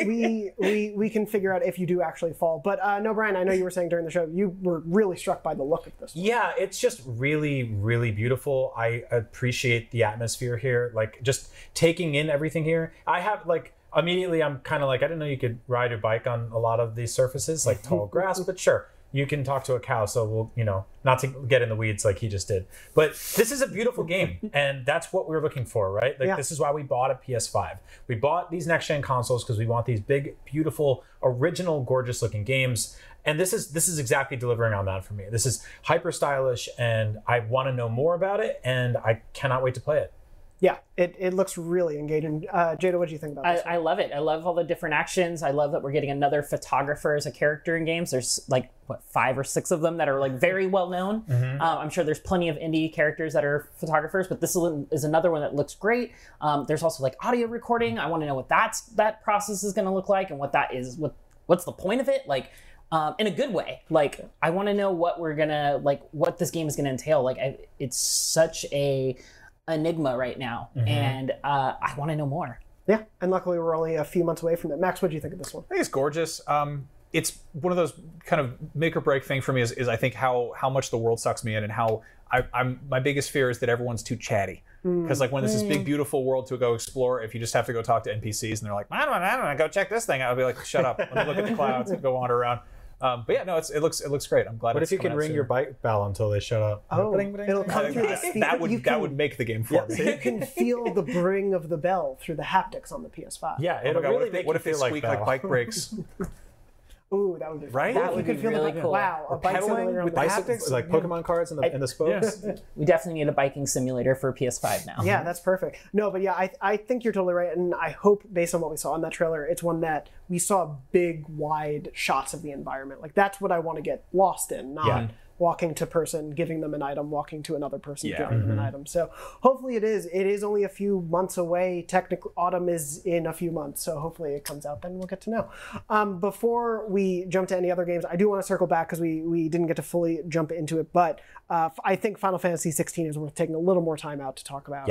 we can figure out if you do actually fall. But no, Brian, I know you were saying during the show you were really struck by the look of this one. Yeah, it's just really, really beautiful. I appreciate the atmosphere here. Like, just taking in everything here. I have, like... Immediately, I'm kind of like, I didn't know you could ride your bike on a lot of these surfaces, like tall grass, but sure, you can talk to a cow, so we'll, not to get in the weeds like he just did. But this is a beautiful game, and that's what we're looking for, right? Like, This is why we bought a PS5. We bought these next-gen consoles because we want these big, beautiful, original, gorgeous-looking games, and this is exactly delivering on that for me. This is hyper-stylish, and I want to know more about it, and I cannot wait to play it. Yeah, it looks really engaging. Jada, what do you think about this? I love it. I love all the different actions. I love that we're getting another photographer as a character in games. There's like, 5 or 6 of them that are like very well known. I'm sure there's plenty of indie characters that are photographers, but this is another one that looks great. There's also like audio recording. I want to know what that process is going to look like and what that is. What's the point of it? Like, in a good way. Like, I want to know what what this game is going to entail. Like, it's such a enigma right now, and I want to know more. Yeah, and luckily we're only a few months away from it. Max, what do you think of this one? I think it's gorgeous. It's one of those kind of make or break thing for me is I think how much the world sucks me in, and how I'm my biggest fear is that everyone's too chatty. Because like when there's this big beautiful world to go explore, if you just have to go talk to NPCs and they're like, I don't know, go check this thing out, I'll be like, shut up, let me look at the clouds and go wander around. But yeah, no, it looks great. I'm glad. What if you can ring your bike bell until they shut up? Oh, it'll come through the speaker. That would make the game for me. You can feel the bring of the bell through the haptics on the PS5. Yeah, it'll really make what if they feel squeak like bike brakes? Ooh, that would be right. That would be really cool. Wow, a bike pedaling with the haptics, like Pokemon cards in the spokes. Yeah. We definitely need a biking simulator for PS5 now. Yeah, that's perfect. No, but yeah, I think you're totally right, and I hope based on what we saw in that trailer, it's one that we saw big, wide shots of the environment. Like that's what I want to get lost in, not walking to person, giving them an item, walking to another person, giving them an item. So hopefully it is. It is only a few months away. Technically, autumn is in a few months, so hopefully it comes out then. We'll get to know. Before we jump to any other games, I do want to circle back because we didn't get to fully jump into it, but I think Final Fantasy 16 is worth taking a little more time out to talk about.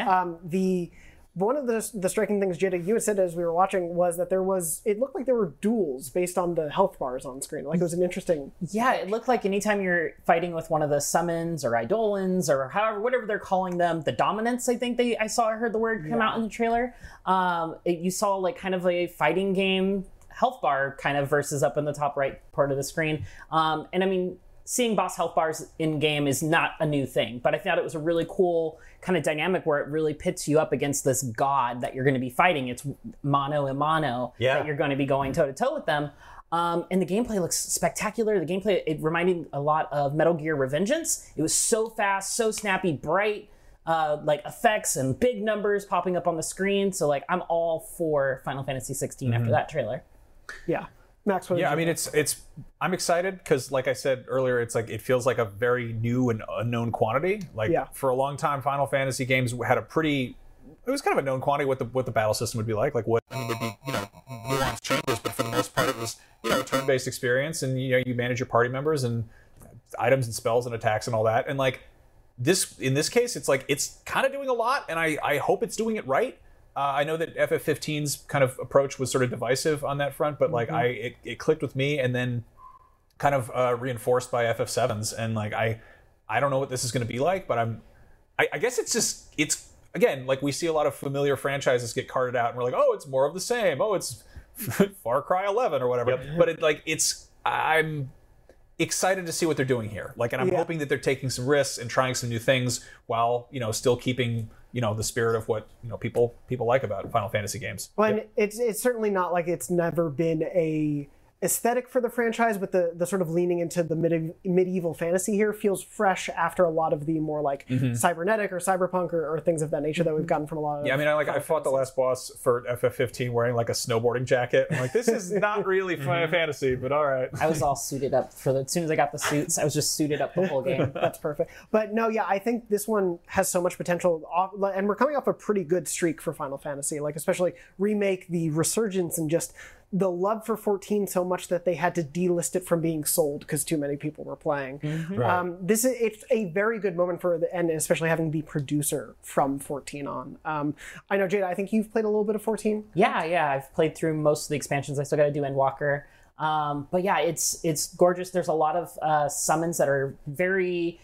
One of the striking things, Jada, you had said as we were watching was that it looked like there were duels based on the health bars on screen. Like it was an interesting... Yeah, it looked like anytime you're fighting with one of the summons or eidolons or whatever they're calling them, the dominants, I think I heard the word come out in the trailer. You saw like kind of a fighting game health bar kind of versus up in the top right part of the screen. And I mean, seeing boss health bars in game is not a new thing, but I thought it was a really cool kind of dynamic where it really pits you up against this god that you're going to be fighting. It's mano a mano that you're going to be going toe to toe with them. And the gameplay looks spectacular. The gameplay, it reminded a lot of Metal Gear Revengeance. It was so fast, so snappy, bright, like effects and big numbers popping up on the screen. So like I'm all for Final Fantasy 16 after that trailer. Yeah. Max, I mean, I'm excited because, like I said earlier, it's like it feels like a very new and unknown quantity. Like for a long time, Final Fantasy games had it was kind of a known quantity what the battle system would be like. Like what would be nuanced chambers, but for the most part, it was a turn-based experience, and you manage your party members and items and spells and attacks and all that. And like in this case, it's like it's kind of doing a lot, and I hope it's doing it right. I know that FF15's kind of approach was sort of divisive on that front, but like it clicked with me, and then kind of reinforced by FF7's, and like I I don't know what this is going to be like, but I guess it's again, like we see a lot of familiar franchises get carted out and we're like, oh, it's more of the same. Oh, it's Far Cry 11 or whatever. Yep. But I'm excited to see what they're doing here. Like, and I'm hoping that they're taking some risks and trying some new things while, still keeping, the spirit of what, people like about Final Fantasy games. Well, and it's certainly not like it's never been a aesthetic for the franchise, but the sort of leaning into the medieval fantasy here feels fresh after a lot of the more like cybernetic or cyberpunk or things of that nature that we've gotten from a lot of I fought the last boss for FF15 wearing like a snowboarding jacket. I'm like, this is not really Final Fantasy, but all right. I was all suited up as soon as I got the suits, I was just suited up the whole game. That's perfect. But no, I think this one has so much potential, and we're coming off a pretty good streak for Final Fantasy, like especially remake, the resurgence, and just the love for 14 so much that they had to delist it from being sold because too many people were playing. Right. It's a very good moment and especially having the producer from 14 on. I know, Jada, I think you've played a little bit of 14. Yeah, I've played through most of the expansions. I still got to do Endwalker. But yeah, it's gorgeous. There's a lot of summons that are very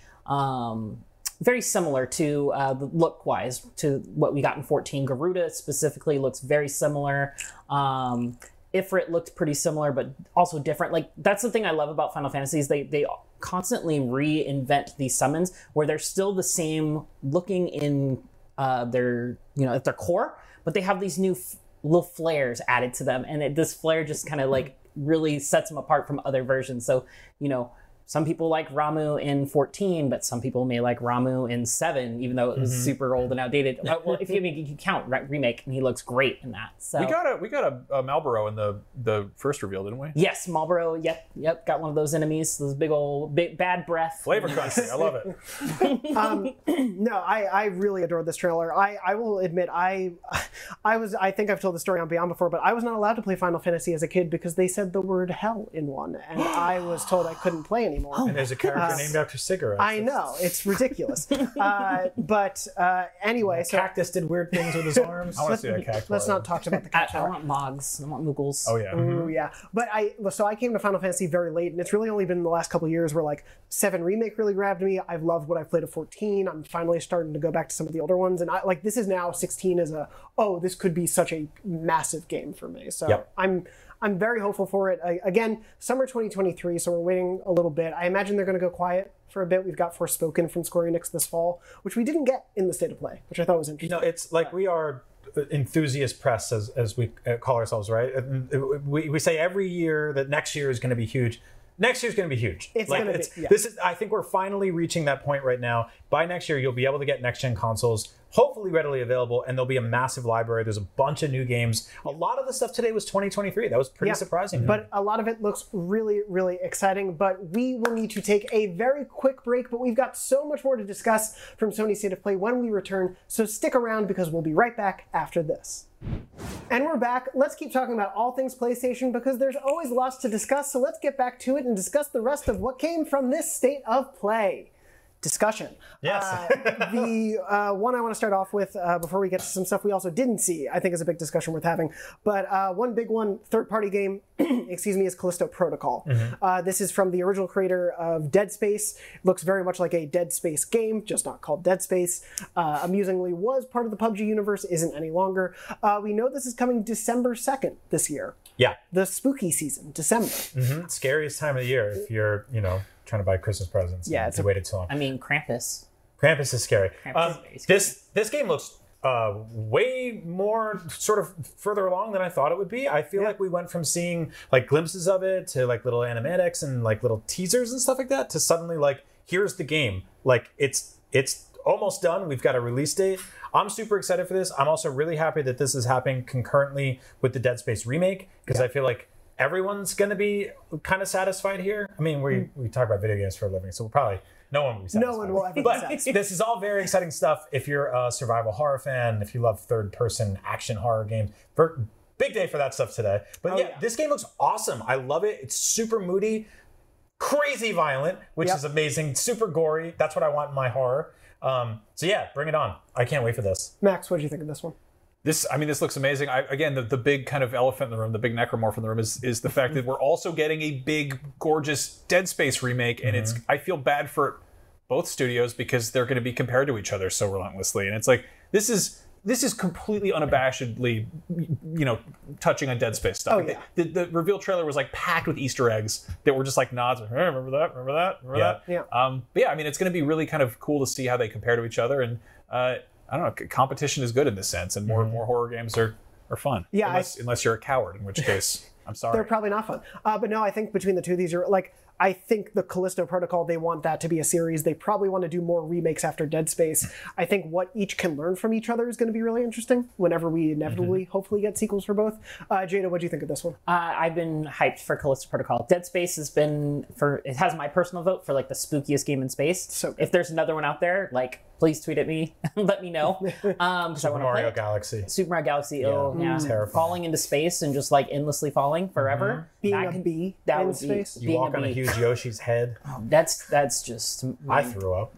similar to look-wise to what we got in 14. Garuda specifically looks very similar. Ifrit looked pretty similar, but also different. Like, that's the thing I love about Final Fantasy is they constantly reinvent these summons where they're still the same looking in their, at their core, but they have these new little flares added to them. And this flare just kind of like really sets them apart from other versions. So, some people like Ramuh in 14, but some people may like Ramuh in 7, even though it was super old and outdated. Well, if you count remake, and he looks great in that. So we got a Malboro in the first reveal, didn't we? Yes, Malboro. Yep. Got one of those enemies, those big bad breath. Flavor country, I love it. No, I really adored this trailer. I will admit, I think I've told the story on Beyond before, but I was not allowed to play Final Fantasy as a kid because they said the word hell in one, and I was told I couldn't play anymore. And there's a character named after cigarettes. I know, it's ridiculous. But anyway, so Cactus did weird things with his arms. I want to see that cactus. Let's not talk about the cactus. I want Mogs. I want Moogles. Oh yeah. Ooh, yeah. But I came to Final Fantasy very late, and it's really only been in the last couple of years where like 7 Remake really grabbed me. I've loved what I've played of 14. I'm finally starting to go back to some of the older ones, and this is now 16 as this could be such a massive game for me. So I'm very hopeful for it. Again, summer 2023, so we're waiting a little bit. I imagine they're going to go quiet for a bit. We've got Forspoken from Square Enix this fall, which we didn't get in the State of Play, which I thought was interesting. It's like we are enthusiast press, as we call ourselves, right? We say every year that next year is going to be huge. Next year's going to be huge. It's going to be. Yeah. I think we're finally reaching that point right now. By next year, you'll be able to get next-gen consoles, hopefully readily available, and there'll be a massive library. There's a bunch of new games. A lot of the stuff today was 2023. That was pretty surprising. But a lot of it looks really, really exciting. But we will need to take a very quick break. But we've got so much more to discuss from Sony State of Play when we return. So stick around because we'll be right back after this. And we're back. Let's keep talking about all things PlayStation because there's always lots to discuss. So let's get back to it and discuss the rest of what came from this State of Play discussion. Yes. The one I want to start off with before we get to some stuff we also didn't see, I think is a big discussion worth having. But one big one, third-party game, is Callisto Protocol. This is from the original creator of Dead Space. Looks very much like a Dead Space game, just not called Dead Space. Amusingly was part of the PUBG universe, isn't any longer. We know this is coming December 2nd this year. Yeah. The spooky season, December. Scariest time of the year if you're, trying to buy Christmas presents. Yeah, it's waited too long. I mean, Krampus. Krampus is scary. Krampus is very scary. This game looks way more sort of further along than I thought it would be. I feel like we went from seeing like glimpses of it to like little animatics and like little teasers and stuff like that to suddenly like, here's the game. Like it's almost done. We've got a release date. I'm super excited for this. I'm also really happy that this is happening concurrently with the Dead Space remake because I feel like everyone's going to be kind of satisfied here. I mean, we talk about video games for a living, so no one will be satisfied. No one will ever be But satisfied. this is all very exciting stuff if you're a survival horror fan, if you love third-person action horror games. Big day for that stuff today. But this game looks awesome. I love it. It's super moody, crazy violent, which is amazing, super gory. That's what I want in my horror. So yeah, bring it on. I can't wait for this. Max, what did you think of this one? This looks amazing. Again, the big kind of elephant in the room, the big necromorph in the room is the fact that we're also getting a big, gorgeous Dead Space remake, and I feel bad for both studios because they're going to be compared to each other so relentlessly. And it's like, this is completely unabashedly, touching on Dead Space stuff. Oh, Like, yeah. the reveal trailer was like packed with Easter eggs that were just like nods. Hey, remember that? Yeah. But yeah, I mean, it's going to be really kind of cool to see how they compare to each other. And I don't know, competition is good in this sense, and more horror games are fun. Yeah, unless you're a coward, in which case, I'm sorry. They're probably not fun. But no, I think between the two of these, are like, I think the Callisto Protocol, they want that to be a series. They probably want to do more remakes after Dead Space. I think what each can learn from each other is going to be really interesting whenever we inevitably, hopefully, get sequels for both. Jada, what do you think of this one? I've been hyped for Callisto Protocol. Dead Space it has my personal vote for like the spookiest game in space. So good. If there's another one out there, like, please tweet at me and let me know. Super Mario Galaxy. Super Mario Galaxy, terrifying. falling into space and just like endlessly falling forever. Being That a could- bee that in would be- space? You being walk a on a bee. huge Yoshi's head. That's just I threw up.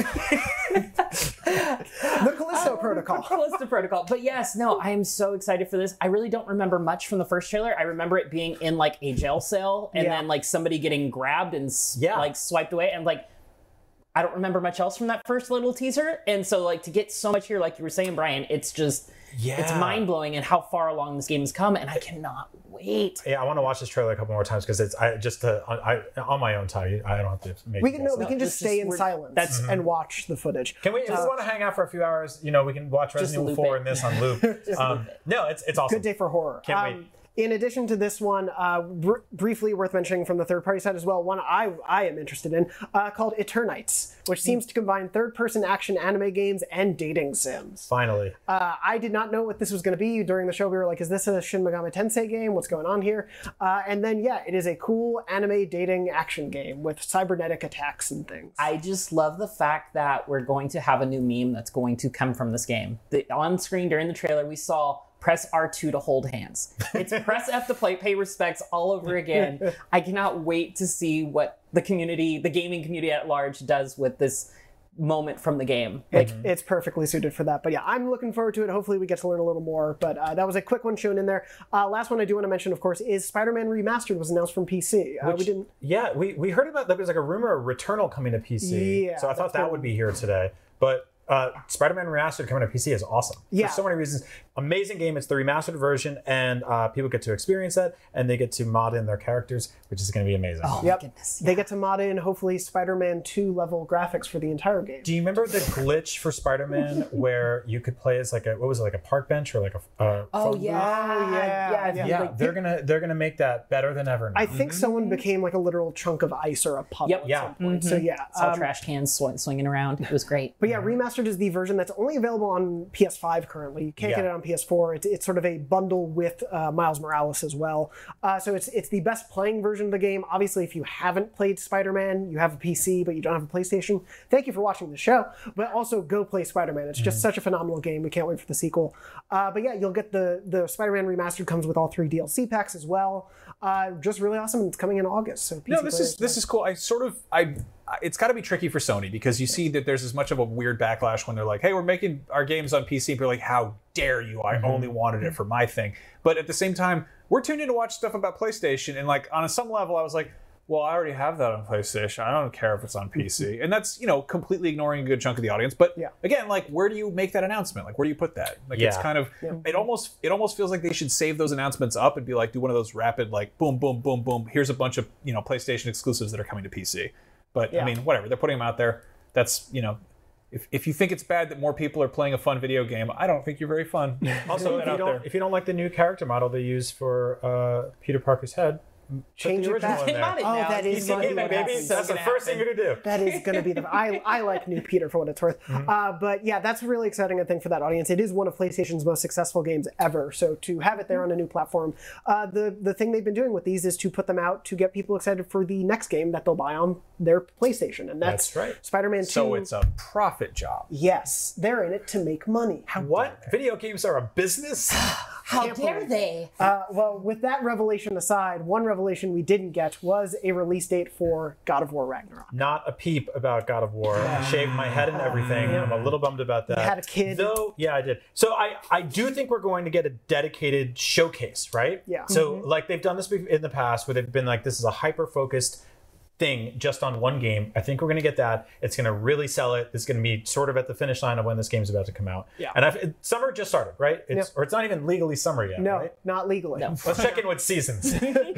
The Callisto Protocol. Callisto Protocol. But yes, no, I am so excited for this. I really don't remember much from the first trailer. I remember it being in like a jail cell and Yeah. then like somebody getting grabbed and like swiped away. And like, I don't remember much else from that first little teaser. And so like to get so much here, like you were saying, Brian, it's just, it's mind blowing and how far along this game has come. And I cannot wait. Yeah, I want to watch this trailer a couple more times because it's on my own time. I don't have to make. We can just stay in we're- silence and watch the footage. Can we? If we want to hang out for a few hours, we can watch Resident Evil loop 4 it. and this on loop. No, it's awesome. Good day for horror. Can't wait. In addition to this one, briefly worth mentioning from the third-party side as well, one I am interested in, called Eternites, which seems to combine third-person action anime games and dating sims. Finally. I did not know what this was going to be. During the show, we were like, is this a Shin Megami Tensei game? What's going on here? And then, yeah, it is a cool anime dating action game with cybernetic attacks and things. I just love the fact that we're going to have a new meme that's going to come from this game. On screen during the trailer, we saw press R2 to hold hands. It's press F to pay respects all over again. I cannot wait to see what the gaming community at large does with this moment from the game. Like, It's perfectly suited for that. But yeah, I'm looking forward to it. Hopefully we get to learn a little more. But that was a quick one shown in there. Last one I do want to mention, of course, is Spider-Man Remastered was announced from PC. We heard about there was like a rumor of Returnal coming to PC. Yeah, So I thought that's that cool. would be here today. But Spider-Man Remastered coming to PC is awesome. Yeah. For so many reasons. Amazing game. It's the remastered version, and people get to experience that, and they get to mod in their characters, which is going to be amazing. oh Yep. my goodness. They get to mod in, hopefully, Spider-Man 2 level graphics for the entire game. Do you remember the glitch for Spider-Man where you could play as like a park bench or like a phone booth? yeah. They're gonna make that better than ever now. I think someone became like a literal chunk of ice or a puddle Yep. at Yeah. some point. So yeah. Saw trash cans swinging around. It was great. But yeah, Remastered is the version that's only available on PS5 currently. You can't get it on PS4. It's sort of a bundle with Miles Morales as well. So it's the best playing version of the game. Obviously, if you haven't played Spider-Man, you have a PC, but you don't have a PlayStation, thank you for watching the show. But also go play Spider-Man. It's just such a phenomenal game. We can't wait for the sequel. But yeah, you'll get the Spider-Man Remastered comes with all 3 DLC packs as well. Just really awesome. And it's coming in August. So PC No, players, this is cool. It's got to be tricky for Sony because you see that there's as much of a weird backlash when they're like, "Hey, we're making our games on PC." And people are like, "How dare you? I only wanted it for my thing." But at the same time, we're tuned in to watch stuff about PlayStation, and like on some level, I was like, "Well, I already have that on PlayStation. I don't care if it's on PC." And that's completely ignoring a good chunk of the audience. But again, like, where do you make that announcement? Like, where do you put that? Like, it's kind of it almost feels like they should save those announcements up and be like, do one of those rapid like boom, boom, boom, boom. Here's a bunch of PlayStation exclusives that are coming to PC. But I mean, whatever. They're putting them out there. That's if you think it's bad that more people are playing a fun video game, I don't think you're very fun. Also, if you don't like the new character model they use for Peter Parker's head, change the it original back. in there. Not it Oh, now. that is PC gonna be gaming, what baby. happens. That's the first thing you're gonna do. That is going to be I like new Peter for what it's worth. But yeah, that's really exciting, I think, for that audience. It is one of PlayStation's most successful games ever. So to have it there on a new platform, the thing they've been doing with these is to put them out to get people excited for the next game that they'll buy on their PlayStation. And that's right. Spider-Man 2. So it's a profit job. Yes, they're in it to make money. What? Video games are a business? How dare they? Well, with that revelation aside, one revelation we didn't get was a release date for God of War Ragnarok. Not a peep about God of War. I shaved my head and everything. I'm a little bummed about that. You had a kid. Though, yeah, I did. So I do think we're going to get a dedicated showcase, right? Yeah. So like they've done this in the past where they've been like, this is a hyper-focused thing just on one game. I think we're going to get that. It's going to really sell it. It's going to be sort of at the finish line of when this game's about to come out. Yeah. And summer just started, right? Or it's not even legally summer yet, No, right? not legally. No. Let's check in with seasons.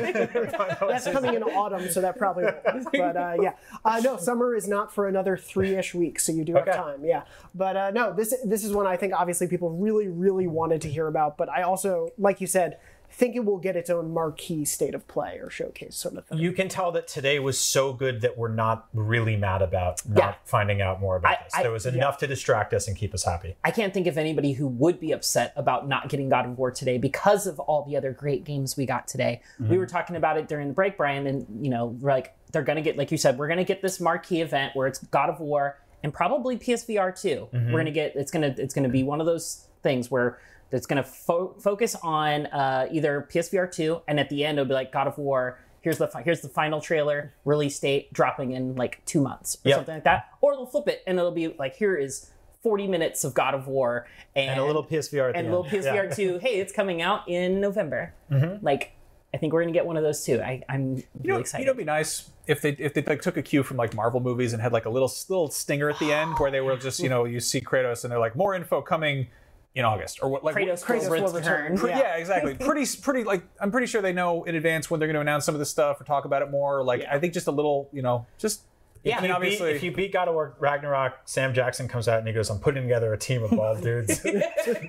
That's coming in autumn, so that probably won't. But no, summer is not for another 3-ish weeks, so you do have time. Yeah, but no, this is one I think obviously people really, really wanted to hear about. But I also, like you said, think it will get its own marquee state of play or showcase sort of thing. You can tell that today was so good that we're not really mad about not finding out more about this. There was enough to distract us and keep us happy. I can't think of anybody who would be upset about not getting God of War today because of all the other great games we got today. We were talking about it during the break, Brian, and we're like, they're going to get, like you said, we're going to get this marquee event where it's God of War and probably PSVR 2. We're going to get, it's going to be one of those things where it's going to focus on either PSVR 2, and at the end it'll be like God of War. Here's the final trailer, release date, dropping in like 2 months or something like that. Or they'll flip it and it'll be like, here is 40 minutes of God of War and a little PSVR at the end. And a little PSVR 2. Hey, it's coming out in November. Like, I think we're going to get one of those too. I'm really excited. It'd be nice if they like took a cue from like Marvel movies and had like a little stinger at the end where they were just you see Kratos and they're like, more info coming in August or what, like Kratos will return. Yeah, exactly. Pretty like I'm pretty sure they know in advance when they're going to announce some of this stuff or talk about it more. Like I think just a little, just I mean, obviously, if you beat God of War Ragnarok, Sam Jackson comes out and he goes, "I'm putting together a team of bald dudes." I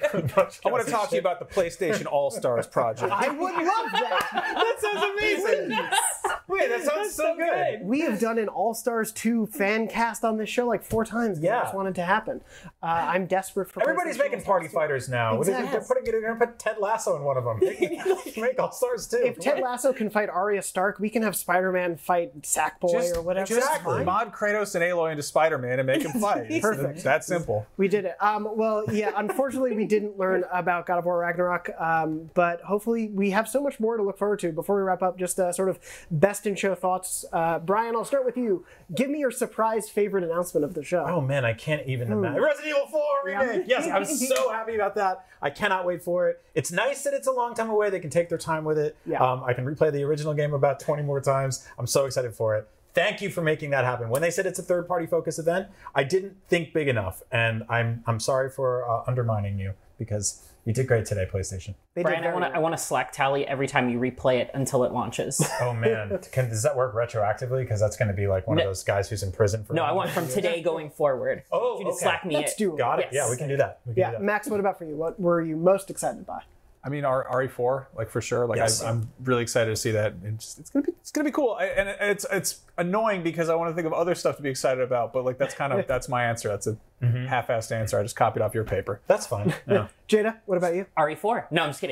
want to talk to you about the PlayStation All Stars project. I would love that. That sounds amazing. Wait, that sounds so good. We have done an All-Stars 2 fan cast on this show like 4 times. Yeah. I just wanted to happen. I'm desperate for Everybody's making party fighters now. Exactly. They're going to put Ted Lasso in one of them. Make All-Stars 2. If Ted Lasso can fight Arya Stark, we can have Spider-Man fight Sackboy or whatever. Exactly. Mod Kratos and Aloy into Spider-Man and make him fight. Perfect. That's simple. We did it. Unfortunately, we didn't learn about God of War Ragnarok, but hopefully we have so much more to look forward to. Before we wrap up, just sort of best in show thoughts. Brian, I'll start with you. Give me your surprise favorite announcement of the show. Oh man, I can't even imagine. Resident Evil 4 remake. Yes, I was so happy about that. I cannot wait for it. It's nice that it's a long time away. They can take their time with it. Yeah. I can replay the original game about 20 more times. I'm so excited for it. Thank you for making that happen. When they said it's a third-party focused event, I didn't think big enough, and I'm sorry for undermining you because you did great today, PlayStation. Brian, I want to Slack tally every time you replay it until it launches. Oh man, does that work retroactively? Because that's going to be like one of those guys who's in prison for. No, I want from today going forward. Oh, you just Slack me. Let's do it. Got it. Yes. Yeah, we can do that. Do that. Max, what about for you? What were you most excited by? I mean, RE4, like for sure. Like yes. I'm really excited to see that. It's gonna be cool. And it's annoying because I want to think of other stuff to be excited about. But like that's my answer. That's a half-assed answer. I just copied off your paper. That's fine. Yeah. Jada, what about you? RE4. No, I'm just kidding.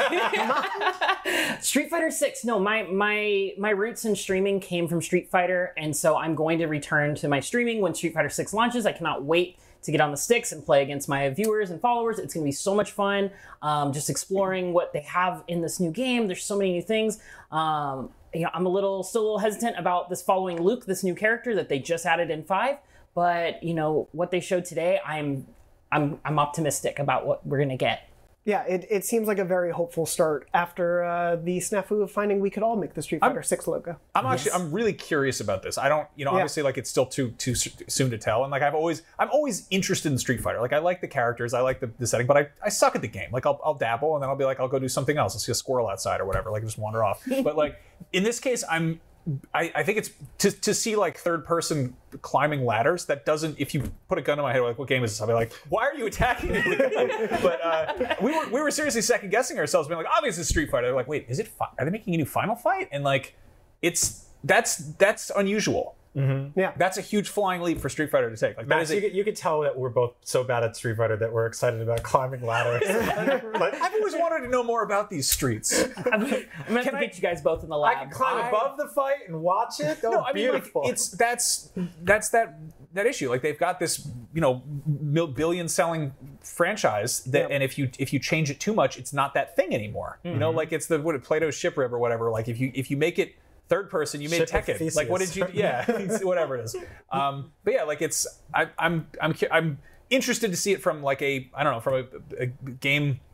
Street Fighter 6. No, my roots in streaming came from Street Fighter, and so I'm going to return to my streaming when Street Fighter 6 launches. I cannot wait to get on the sticks and play against my viewers and followers. It's going to be so much fun. Just exploring what they have in this new game. There's so many new things. I'm still a little hesitant about this following Luke, this new character that they just added in 5. But what they showed today, I'm optimistic about what we're going to get. Yeah, it seems like a very hopeful start after the snafu of finding we could all make the Street Fighter 6 logo. I'm really curious about this. I don't, obviously like it's still too soon to tell. And like I'm always interested in Street Fighter. Like I like the characters, I like the setting, but I suck at the game. Like I'll dabble and then I'll be like, I'll go do something else. I'll see a squirrel outside or whatever, like just wander off. But like in this case, I think it's to see like third person climbing ladders. That doesn't, if you put a gun in my head, like what game is this? I'll be like, why are you attacking me? But we were seriously second guessing ourselves, being like, obviously it's Street Fighter. They're like, wait, is it? Are they making a new Final Fight? And like, that's unusual. Mm-hmm. Yeah, that's a huge flying leap for Street Fighter to take. Like, Max, you could tell that we're both so bad at Street Fighter that we're excited about climbing ladders. I've always wanted to know more about these streets. I'm gonna get you guys both in the lab. I can climb above the fight and watch it. No, I mean, beautiful. Like, that's that issue. Like they've got this, billion selling franchise that, and if you change it too much, it's not that thing anymore. Mm-hmm. Like it's Plato's Ship Rib or whatever. Like if you make it third person, you made Tekken. Like what did you? Yeah, whatever it is. But yeah, like it's I'm interested to see it from like from a game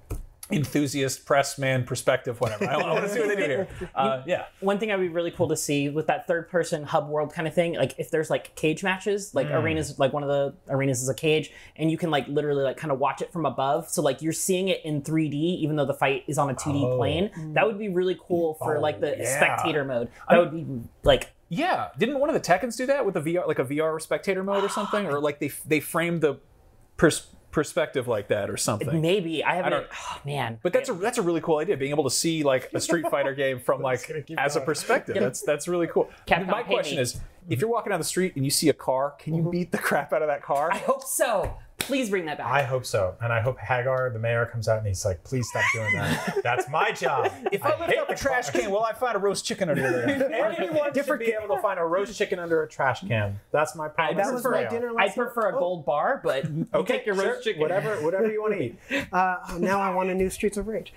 enthusiast, press man perspective, whatever. I want to see what they do here. Yeah. One thing that would be really cool to see with that third person hub world kind of thing, like if there's like cage matches, like arenas, like one of the arenas is a cage, and you can like literally like kind of watch it from above. So like you're seeing it in 3D, even though the fight is on a 2D plane. That would be really cool for like the spectator mode. That would be like. Yeah. Didn't one of the Tekkens do that with a VR, like a VR spectator mode or something? Or like they framed the perspective like that or something. Maybe I haven't. Oh man! But that's a really cool idea. Being able to see like a Street Fighter game from like as a perspective. That's really cool. My question is, if you're walking down the street and you see a car, can you beat the crap out of that car? I hope so. Please bring that back. I hope so. And I hope Hagar, the mayor, comes out and he's like, please stop doing that. That's my job. If I lift up a trash can, will I find a roast chicken under there? Everyone should be able to find a roast chicken under a trash can. That's my promise. That was my dinner I last night. prefer a gold bar, but take your roast chicken. Whatever you want to eat. Now I want a new Streets of Rage.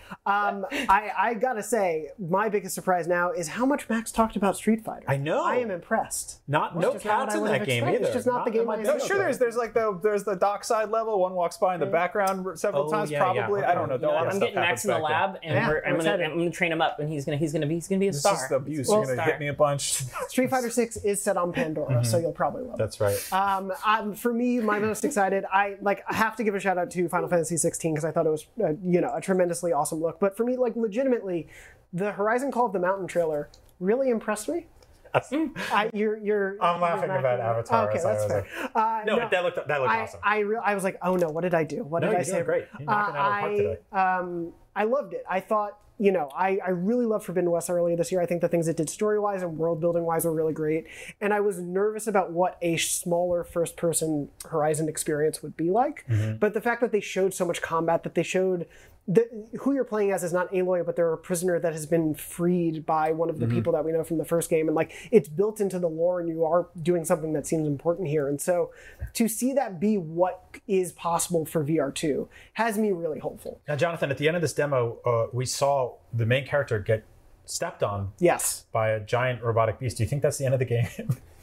I gotta say, my biggest surprise now is how much Max talked about Street Fighter. I know. I am impressed. No just not cats what I in would that have game expected. either. It's just not the game I No, sure. There's the dockside level. One walks by in the background several times. yeah, probably. yeah. I don't know. You know what? I'm getting Max in the lab, and I'm gonna train him up, and he's gonna be a This star. is the abuse. You're gonna hit me a bunch. Street Fighter 6 is set on Pandora, so you'll probably love it. That's right. For me, my most excited, I have to give a shout out to Final Fantasy 16 because I thought it was a tremendously awesome look. But for me, like legitimately, the Horizon Call of the Mountain trailer really impressed me. I'm laughing about Avatar. Okay, that's fair. No, that looked awesome. I was like, oh no, what did I do? What did I say? Doing great. You're knocking it out of the park today. I loved it. I thought, I really loved Forbidden West earlier this year. I think the things it did story-wise and world-building-wise were really great. And I was nervous about what a smaller first-person Horizon experience would be like. Mm-hmm. But the fact that they showed so much combat, that they showed who you're playing as is not Aloy, but they're a prisoner that has been freed by one of the people that we know from the first game. And like, it's built into the lore and you are doing something that seems important here. And so to see that be what is possible for VR2 has me really hopeful. Now, Jonathan, at the end of this demo, we saw the main character get stepped on by a giant robotic beast. Do you think that's the end of the game?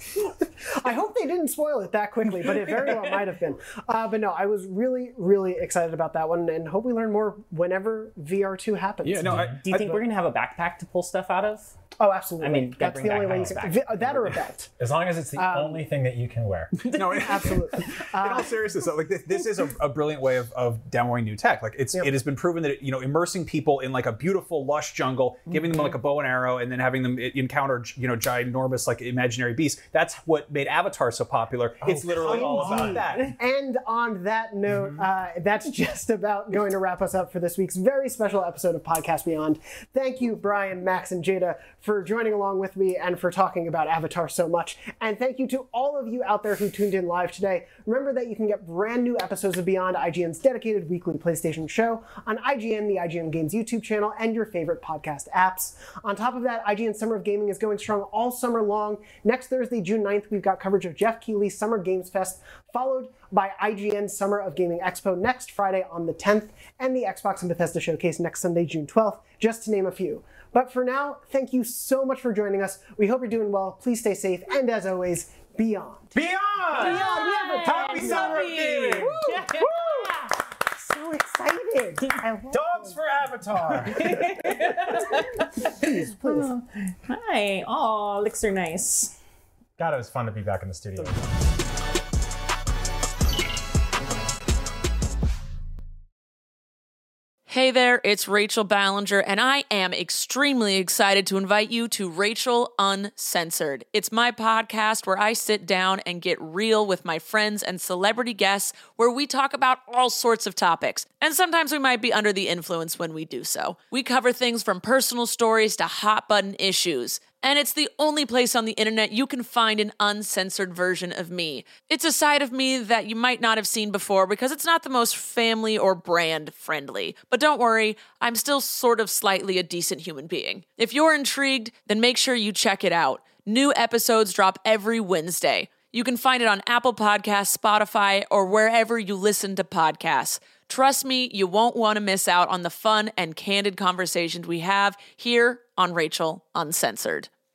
I hope they didn't spoil it that quickly, but it very well might have been. But no, I was really, really excited about that one and hope we learn more whenever VR2 happens. Yeah, no, do you think we're going to have a backpack to pull stuff out of? Oh, absolutely. I mean, that's the only way you can. That or a belt. As long as it's the only thing that you can wear. No, absolutely. In all seriousness, like this is a brilliant way of demoing new tech. Like it has been proven that immersing people in like a beautiful lush jungle, giving them like a bow and arrow, and then having them encounter ginormous like imaginary beasts. That's what made Avatar so popular. It's literally all about that. And on that note, that's just about going to wrap us up for this week's very special episode of Podcast Beyond. Thank you, Brian, Max, and Jada, for joining along with me and for talking about Avatar so much. And thank you to all of you out there who tuned in live today. Remember that you can get brand new episodes of Beyond, IGN's dedicated weekly PlayStation show, on IGN, the IGN Games YouTube channel, and your favorite podcast apps. On top of that, IGN's Summer of Gaming is going strong all summer long. Next Thursday, June 9th, we've got coverage of Jeff Keighley's Summer Games Fest, followed by IGN's Summer of Gaming Expo next Friday on the 10th, and the Xbox and Bethesda Showcase next Sunday, June 12th, just to name a few. But for now, thank you so much for joining us. We hope you're doing well. Please stay safe, and as always, beyond. Beyond! Happy Summer of Gaming! Woo! So excited! Dogs for Avatar! Please. Hi. Oh, licks are nice. God, it was fun to be back in the studio. Hey there, it's Rachel Ballinger, and I am extremely excited to invite you to Rachel Uncensored. It's my podcast where I sit down and get real with my friends and celebrity guests, where we talk about all sorts of topics. And sometimes we might be under the influence when we do so. We cover things from personal stories to hot-button issues. And it's the only place on the internet you can find an uncensored version of me. It's a side of me that you might not have seen before because it's not the most family or brand friendly. But don't worry, I'm still sort of slightly a decent human being. If you're intrigued, then make sure you check it out. New episodes drop every Wednesday. You can find it on Apple Podcasts, Spotify, or wherever you listen to podcasts. Trust me, you won't want to miss out on the fun and candid conversations we have here on Rachel Uncensored.